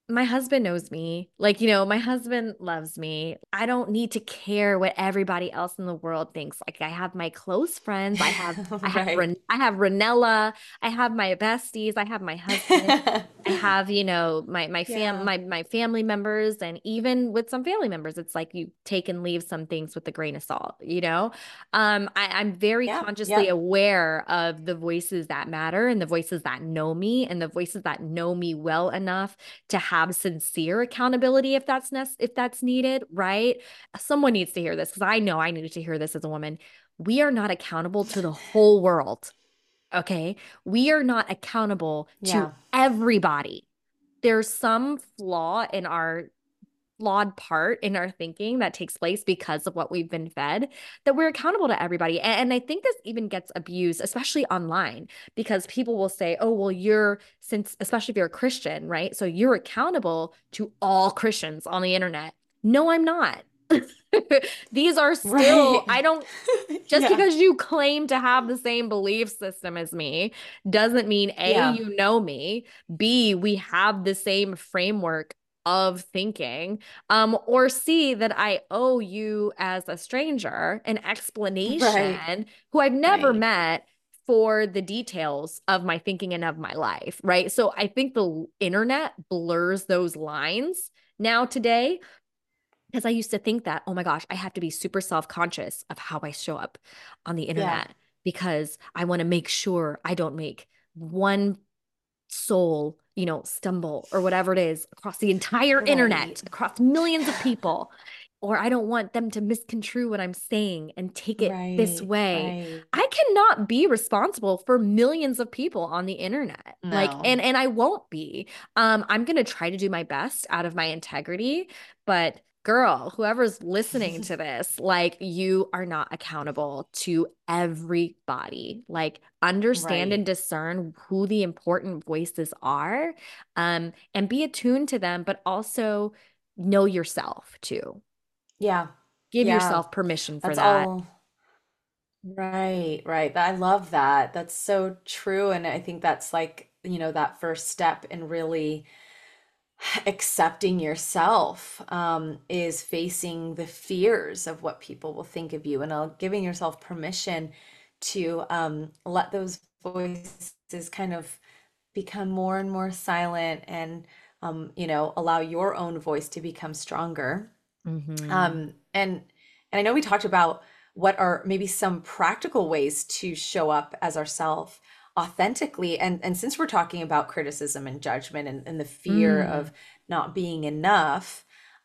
My husband knows me. Like, you know, my husband loves me. I don't need to care what everybody else in the world thinks. Like, I have my close friends. I have, I have, Right. Ren I have Ranella. I have my besties. I have my husband. I have, you know, my my fam Yeah. my my family members, and even with some family members, it's like you take and leave some things with a grain of salt, you know? Um, I, I'm very Yeah. consciously Yep. aware of the voices that matter and the voices that know me and the voices that know me well enough to have sincere accountability if that's nec- if that's needed, right? Someone needs to hear this because I know I needed to hear this as a woman. We are not accountable to the whole world. Okay. We are not accountable to Yeah. everybody. There's some flaw in our flawed part in our thinking that takes place because of what we've been fed, that we're accountable to everybody. And, and I think this even gets abused, especially online, because people will say, oh, well, you're, since, especially if you're a Christian, right? So you're accountable to all Christians on the internet. No, I'm not. These are still, Right. I don't, just Yeah. because you claim to have the same belief system as me doesn't mean A, Yeah. you know me, B, we have the same framework of thinking, um, or C, that I owe you as a stranger an Right. explanation who I've never Right. met for the details of my thinking and of my life, right? So I think the internet blurs those lines now today, because I used to think that, oh my gosh, I have to be super self-conscious of how I show up on the Yeah. internet because I want to make sure I don't make one soul, you know, stumble or whatever it is across the entire Right. internet, across millions of people. Or I don't want them to misconstrue what I'm saying and take it this Right. way. Right. I cannot be responsible for millions of people on the internet. Like, No. and and I won't be. Um, I'm gonna try to do my best out of my integrity, but girl, whoever's listening to this, like you are not accountable to everybody. Like understand Right. and discern who the important voices are, um, and be attuned to them, but also know yourself too. Yeah. Give Yeah. yourself permission for That's that. all. Right, right. I love that. That's so true. And I think that's like, you know, that first step in really accepting yourself, um, is facing the fears of what people will think of you and uh, giving yourself permission to um, let those voices kind of become more and more silent and, um, you know, allow your own voice to become stronger. Hmm. Um, and and I know we talked about what are maybe some practical ways to show up as ourselves authentically. And and since we're talking about criticism and judgment and, and the fear Mm. of not being enough,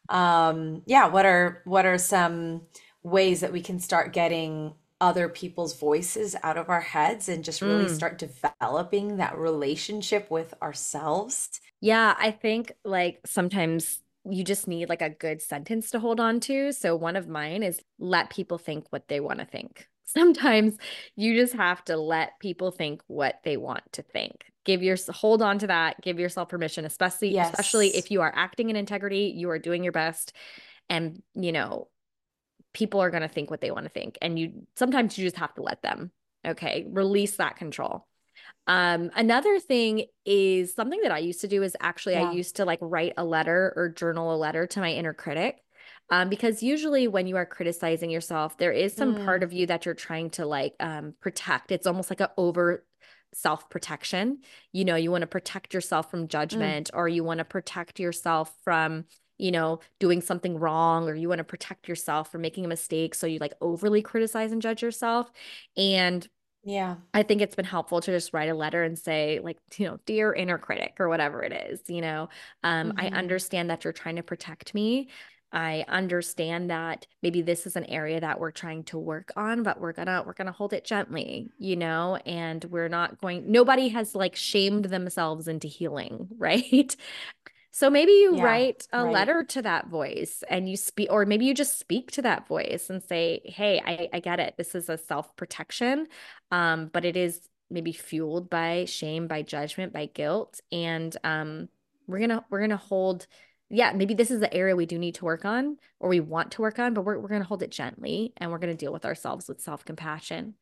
um, yeah, what are what are some ways that we can start getting other people's voices out of our heads and just really Mm. start developing that relationship with ourselves? Yeah, I think like sometimes you just need like a good sentence to hold on to. So one of mine is let people think what they want to think. Sometimes you just have to let people think what they want to think. Give your hold on to that, give yourself permission, especially especially Yes. if you are acting in integrity, you are doing your best, and you know, people are going to think what they want to think, and you sometimes you just have to let them. Okay? Release that control. Um, another thing is something that I used to do is actually I Yeah. used to like write a letter or journal a letter to my inner critic. Um, because usually when you are criticizing yourself, there is some part Mm, of you that you're trying to like um, protect. It's almost like a over self-protection. You know, you want to protect yourself from mm, judgment, or you want to protect yourself from, you know, doing something wrong, or you want to protect yourself from making a mistake. So you like overly criticize and judge yourself. And yeah. I think it's been helpful to just write a letter and say, like, you know, dear inner critic or whatever it is, you know, um, I Hmm. understand that you're trying to protect me. I understand that maybe this is an area that we're trying to work on, but we're gonna we're gonna hold it gently, you know, and we're not going, nobody has like shamed themselves into healing, right? So maybe you Yeah. write a Right. letter to that voice and you speak, or maybe you just speak to that voice and say, hey, I, I get it. This is a self-protection, um, but it is maybe fueled by shame, by judgment, by guilt. And um, we're gonna we're gonna hold, yeah, maybe this is the area we do need to work on or we want to work on, but we're we're gonna hold it gently and we're gonna deal with ourselves with self-compassion.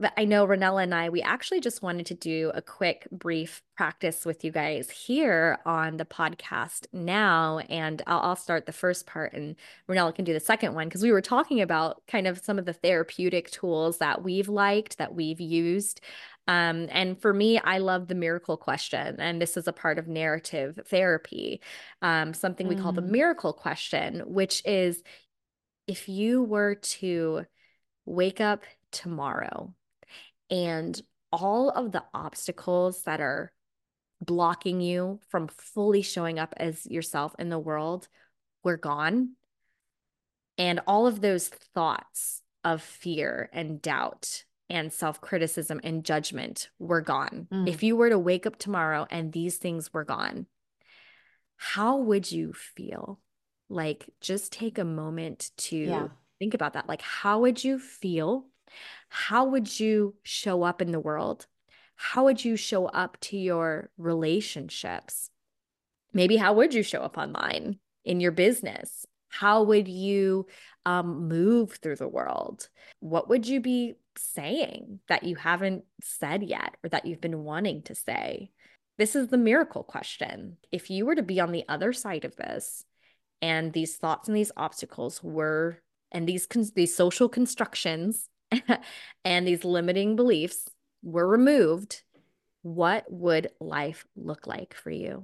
But I know Ranella and I, we actually just wanted to do a quick, brief practice with you guys here on the podcast now. And I'll, I'll start the first part, and Ranella can do the second one because we were talking about kind of some of the therapeutic tools that we've liked, that we've used. Um, and for me, I love the miracle question. And this is a part of narrative therapy, um, something we call the Mm, miracle question, which is if you were to wake up tomorrow and all of the obstacles that are blocking you from fully showing up as yourself in the world were gone. And all of those thoughts of fear and doubt and self criticism and judgment were gone. mm, If you were to wake up tomorrow and these things were gone, how would you feel? Like, just take a moment yeah. to think about that. Like, how would you feel? How would you show up in the world? How would you show up to your relationships? Maybe how would you show up online in your business? How would you um, move through the world? What would you be saying that you haven't said yet or that you've been wanting to say? This is the miracle question. If you were to be on the other side of this and these thoughts and these obstacles were, and these these social constructions and these limiting beliefs were removed, what would life look like for you?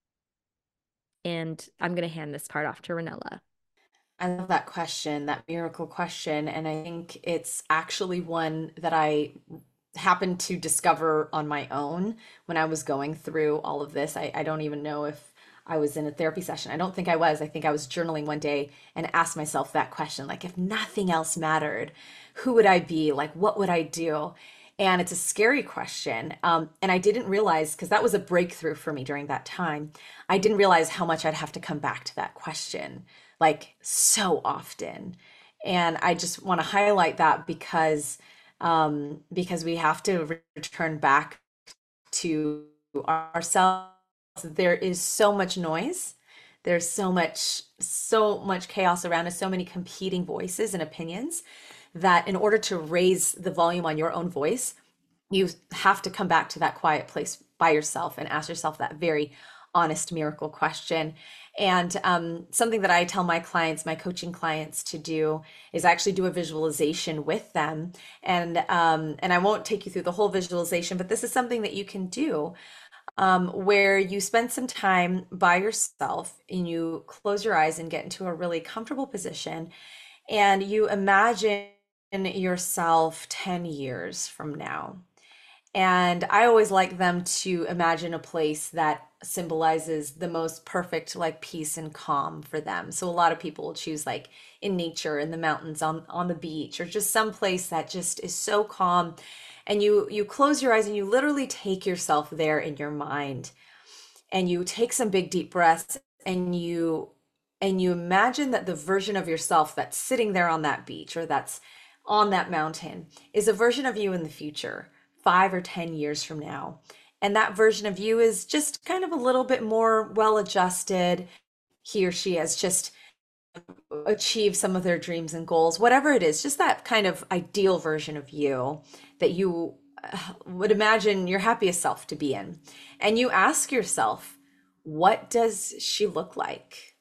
And I'm going to hand this part off to Ranella. I love that question, that miracle question. And I think it's actually one that I happened to discover on my own when I was going through all of this. I, I don't even know if I was in a therapy session. I don't think I was. I think I was journaling one day and asked myself that question, like, if nothing else mattered, who would I be? Like, what would I do? And it's a scary question. Um, and I didn't realize, because that was a breakthrough for me during that time, I didn't realize how much I'd have to come back to that question, like so often. And I just want to highlight that because um, because we have to return back to ourselves. There is so much noise. There's so much, so much chaos around us, so many competing voices and opinions that in order to raise the volume on your own voice, you have to come back to that quiet place by yourself and ask yourself that very honest miracle question. And um, something that I tell my clients, my coaching clients to do is actually do a visualization with them. And um, and I won't take you through the whole visualization, but this is something that you can do um, where you spend some time by yourself and you close your eyes and get into a really comfortable position and you imagine yourself ten years from now. And I always like them to imagine a place that symbolizes the most perfect like peace and calm for them. So a lot of people will choose like in nature, in the mountains, on on the beach, or just some place that just is so calm. And you you close your eyes and you literally take yourself there in your mind. And you take some big deep breaths and you and you imagine that the version of yourself that's sitting there on that beach or that's on that mountain is a version of you in the future, five or ten years from now. And that version of you is just kind of a little bit more well adjusted. He or she has just achieved some of their dreams and goals, whatever it is, just that kind of ideal version of you that you uh, would imagine your happiest self to be in. And you ask yourself, what does she look like?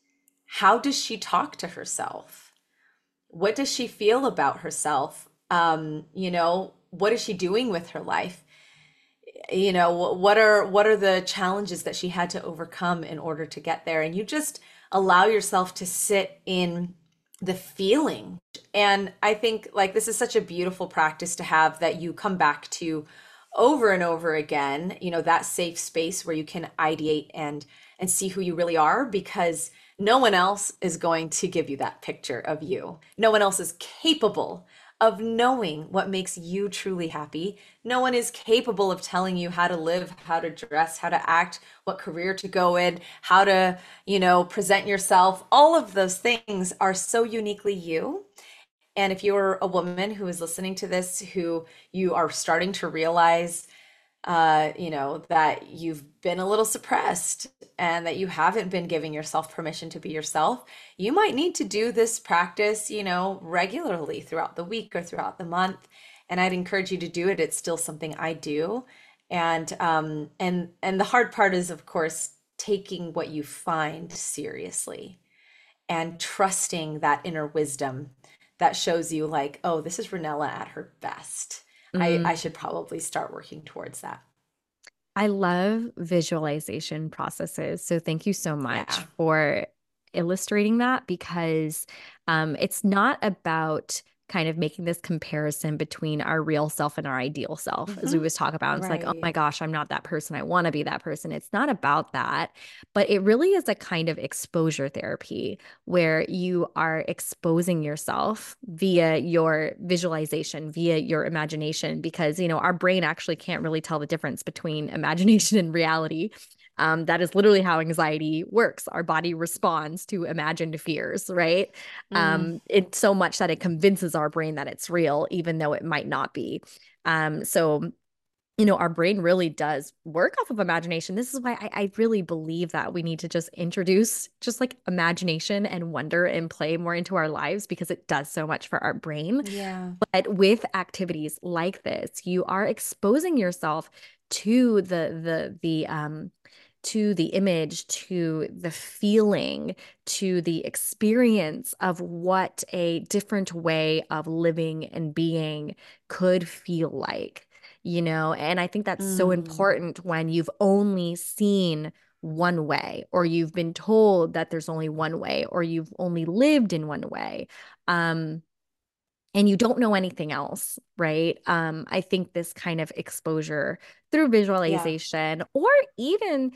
How does she talk to herself? What does she feel about herself? Um, you know, what is she doing with her life? You know, what are what are the challenges that she had to overcome in order to get there? And you just allow yourself to sit in the feeling. And I think like this is such a beautiful practice to have that you come back to over and over again, you know, that safe space where you can ideate and and see who you really are because no one else is going to give you that picture of you. No one else is capable of knowing what makes you truly happy. No one is capable of telling you how to live, how to dress, how to act, what career to go in, how to, you know, present yourself. All of those things are so uniquely you. And if you're a woman who is listening to this, who you are starting to realize uh, you know, that you've been a little suppressed and that you haven't been giving yourself permission to be yourself, you might need to do this practice, you know, regularly throughout the week or throughout the month. and I'd encourage you to do it. It's still something I do. And um and and the hard part is, of course, taking what you find seriously and trusting that inner wisdom that shows you like, oh, this is Ranella at her best. I I Mm. should probably start working towards that. I love visualization processes. So thank you so much Yeah. for illustrating that because um, it's not about kind of making this comparison between our real self and our ideal self, as we Hmm. was talk about. It's like, oh my Right. gosh, I'm not that person. I want to be that person. It's not about that, but it really is a kind of exposure therapy where you are exposing yourself via your visualization, via your imagination, because, you know, our brain actually can't really tell the difference between imagination and reality. Um, that is literally how anxiety works. Our body responds to imagined fears, right? Mm, Um, it's so much that it convinces our brain that it's real, even though it might not be. Um, so you know, our brain really does work off of imagination. This is why I, I really believe that we need to just introduce just like imagination and wonder and play more into our lives because it does so much for our brain. yeah. But with activities like this, you are exposing yourself to the the the um to the image, to the feeling, to the experience of what a different way of living and being could feel like, you know? And I think that's so Mm, important when you've only seen one way, or you've been told that there's only one way, or you've only lived in one way. Um, and you don't know anything else, right? Um, I think this kind of exposure through yeah. visualization, or even,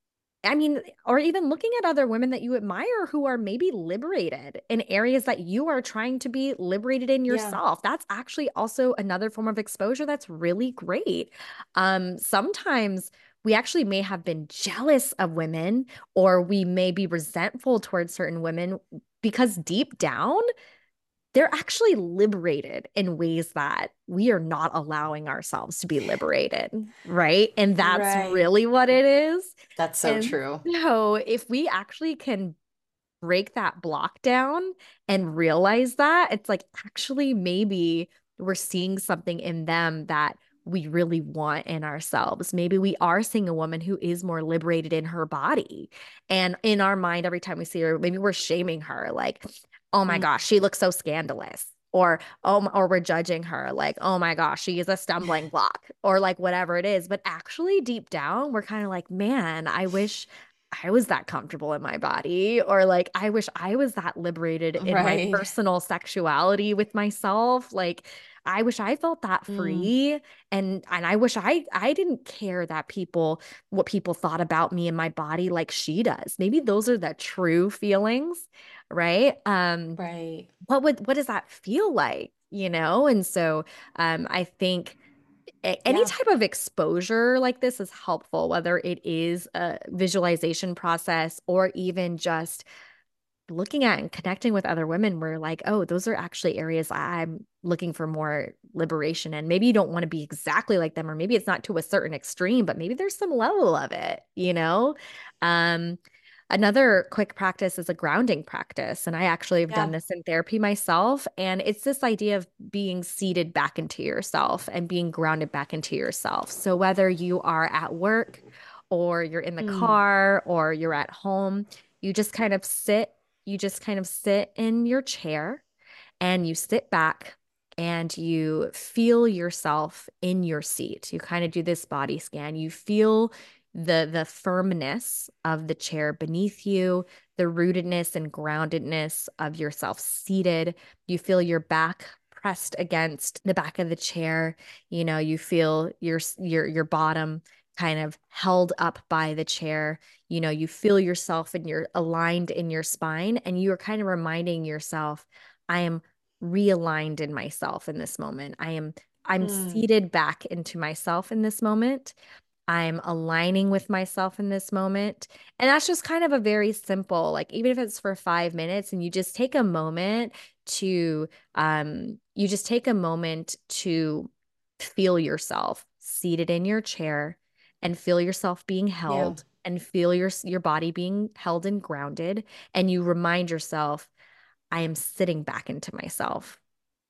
I mean, or even looking at other women that you admire who are maybe liberated in areas that you are trying to be liberated in Yeah. yourself. That's actually also another form of exposure that's really great. Um, sometimes we actually may have been jealous of women, or we may be resentful towards certain women because deep down, they're actually liberated in ways that we are not allowing ourselves to be liberated, right? And that's Right. really what it is. That's so And true. so, if we actually can break that block down and realize that, it's like actually maybe we're seeing something in them that we really want in ourselves. Maybe we are seeing a woman who is more liberated in her body. And in our mind, every time we see her, maybe we're shaming her, like, oh my Mm, gosh, she looks so scandalous. Or oh, or we're judging her like, oh my gosh, she is a stumbling block, or like whatever it is. But actually, deep down, we're kind of like, man, I wish I was that comfortable in my body, or like I wish I was that liberated in my right. personal sexuality with myself. Like I wish I felt that Mm, free, and and I wish I I didn't care that people what people thought about me and my body like she does. Maybe those are the true feelings, right? Um right. what would what does that feel like, you know? And so um I think a- any Yeah. type of exposure like this is helpful, whether it is a visualization process or even just looking at and connecting with other women where like, oh, those are actually areas I'm looking for more liberation in. Maybe you don't want to be exactly like them, or maybe it's not to a certain extreme, but maybe there's some level of it, you know? Um, Another quick practice is a grounding practice. And I actually have done Yeah. this in therapy myself. And it's this idea of being seated back into yourself and being grounded back into yourself. So whether you are at work or you're in the Mm, car or you're at home, you just kind of sit you just kind of sit in your chair and you sit back and you feel yourself in your seat. You kind of do this body scan. You feel the the firmness of the chair beneath you, the rootedness and groundedness of yourself seated. You feel your back pressed against the back of the chair. You know, you feel your your your bottom kind of held up by the chair. You know, you feel yourself and you're aligned in your spine, and you are kind of reminding yourself, I am realigned in myself in this moment. I am I'm mm, seated back into myself in this moment. I'm aligning with myself in this moment. And that's just kind of a very simple, like even if it's for five minutes and you just take a moment to um you just take a moment to feel yourself seated in your chair and feel yourself being yeah. held and feel your your body being held and grounded, and you remind yourself, I am sitting back into myself.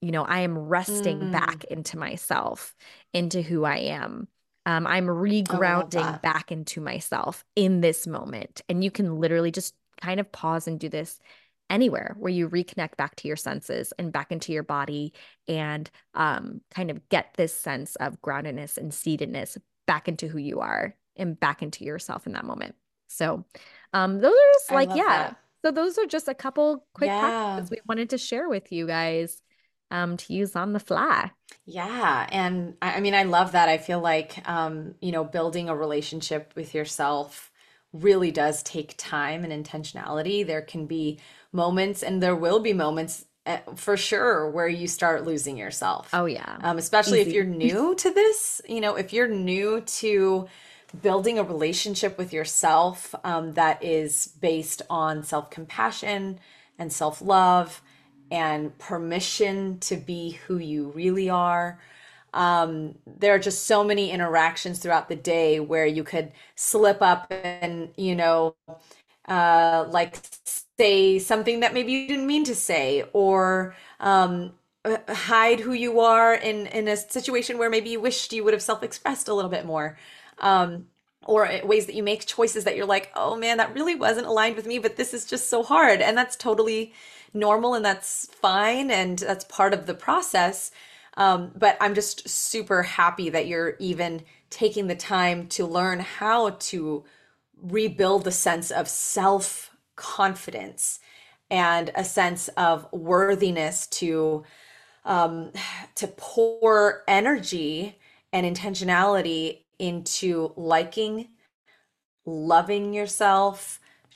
You know, I am resting Mm, back into myself, into who I am. Um, I'm oh, I love regrounding that. back into myself in this moment. And you can literally just kind of pause and do this anywhere where you reconnect back to your senses and back into your body and um, kind of get this sense of groundedness and seatedness back into who you are and back into yourself in that moment. So, um, those are just I like, love yeah. that. So those are just a couple quick Yeah. practices we wanted to share with you guys um, to use on the fly. Yeah. And I, I mean, I love that. I feel like, um, you know, building a relationship with yourself really does take time and intentionality. There can be moments, and there will be moments uh, for sure where you start losing yourself. Oh, yeah. Um, especially if you're Easy. new to this, you know, if you're new to building a relationship with yourself um, that is based on self-compassion and self-love and permission to be who you really are. Um, there are just so many interactions throughout the day where you could slip up and, you know, uh, like say something that maybe you didn't mean to say, or um, uh, hide who you are in in a situation where maybe you wished you would have self-expressed a little bit more. Um, or ways that you make choices that you're like, oh man, that really wasn't aligned with me, but this is just so hard. And that's totally normal and that's fine. And that's part of the process. Um, but I'm just super happy that you're even taking the time to learn how to rebuild the sense of self confidence and a sense of worthiness to um, to pour energy and intentionality into liking, loving yourself,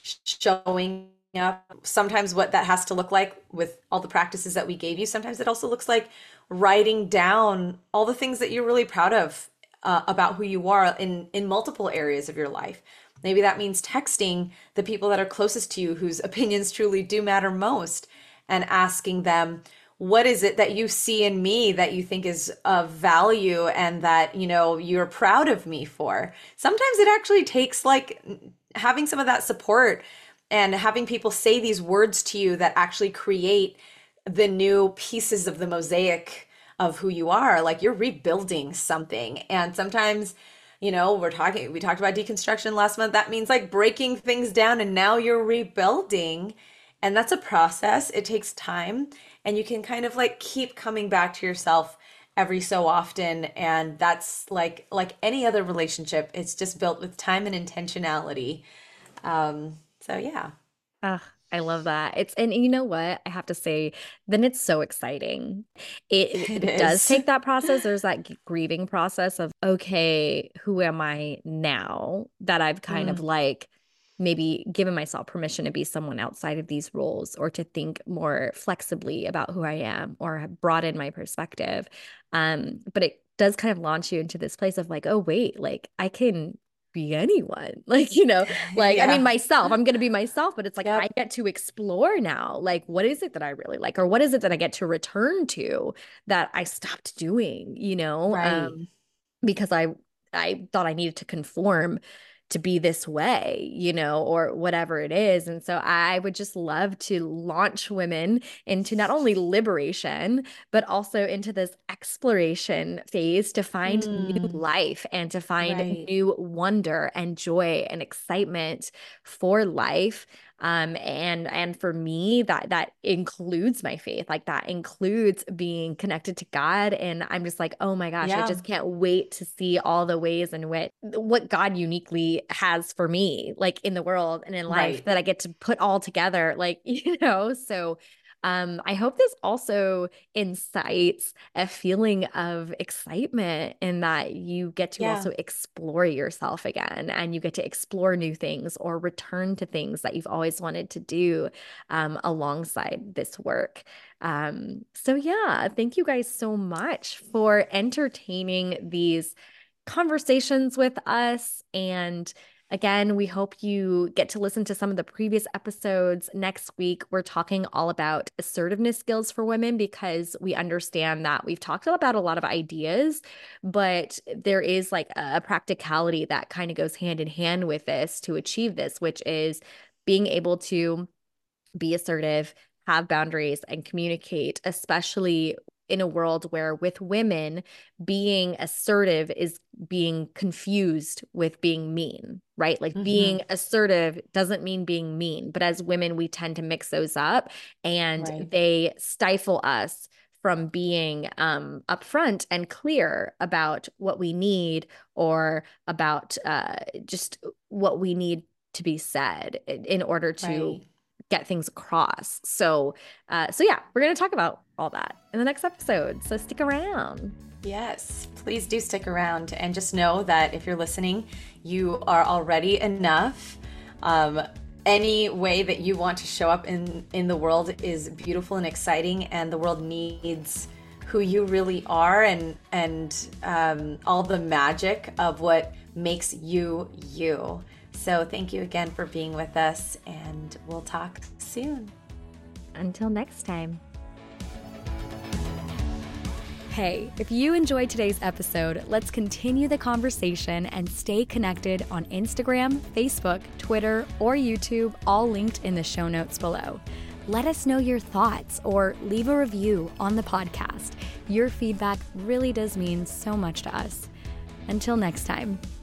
showing up. Sometimes what that has to look like with all the practices that we gave you, sometimes it also looks like writing down all the things that you're really proud of uh, about who you are in in multiple areas of your life. Maybe that means texting the people that are closest to you whose opinions truly do matter most and asking them, what is it that you see in me that you think is of value and that, you know, you're proud of me for? Sometimes it actually takes like having some of that support and having people say these words to you that actually create the new pieces of the mosaic of who you are. Like you're rebuilding something. And sometimes, you know, we're talking, we talked about deconstruction last month. That means like breaking things down and now you're rebuilding. And that's a process. It takes time. And you can kind of like keep coming back to yourself every so often. And that's like like any other relationship. It's just built with time and intentionality. Um, so yeah, Ugh, I love that. It's, and you know what? I have to say, then it's so exciting. It, it it does is. take that process. There's that g- grieving process of, okay, who am I now that I've kind of Mm, like maybe given myself permission to be someone outside of these roles or to think more flexibly about who I am or have broadened my perspective. Um, but it does kind of launch you into this place of like, oh, wait, like I can be anyone. Like, you know, like, I mean, yeah. myself, I'm going to be myself, but it's like I Yep. get to explore now. Like, what is it that I really like? Or what is it that I get to return to that I stopped doing, you know? Right. Um, because I I thought I needed to conform to be this way, you know, or whatever it is. And so I would just love to launch women into not only liberation, but also into this exploration phase to find new Mm, life and to find right. new wonder and joy and excitement for life. Um, and and for me, that that includes my faith, like that includes being connected to God. And I'm just like, oh my gosh, I Yeah. just can't wait to see all the ways in which what God uniquely has for me, like in the world and in life Right. that I get to put all together, like, you know. So um, I hope this also incites a feeling of excitement in that you get to Yeah. also explore yourself again and you get to explore new things or return to things that you've always wanted to do um, alongside this work. Um, so, yeah, thank you guys so much for entertaining these conversations with us. And again, we hope you get to listen to some of the previous episodes. Next week, we're talking all about assertiveness skills for women because we understand that we've talked about a lot of ideas, but there is like a practicality that kind of goes hand in hand with this to achieve this, which is being able to be assertive, have boundaries, and communicate, especially in a world where with women, being assertive is being confused with being mean, right? Like Mm-hmm. being assertive doesn't mean being mean, but as women, we tend to mix those up and Right. they stifle us from being um, upfront and clear about what we need or about uh, just what we need to be said in order to Right. get things across. So, uh, so yeah, we're going to talk about all that in the next episode. So stick around. Yes, please do stick around and just know that if you're listening, you are already enough. Um, any way that you want to show up in, in the world is beautiful and exciting, and the world needs who you really are and and um, all the magic of what makes you you. So thank you again for being with us, and we'll talk soon. Until next time. Hey, if you enjoyed today's episode, let's continue the conversation and stay connected on Instagram, Facebook, Twitter, or YouTube, all linked in the show notes below. Let us know your thoughts or leave a review on the podcast. Your feedback really does mean so much to us. Until next time.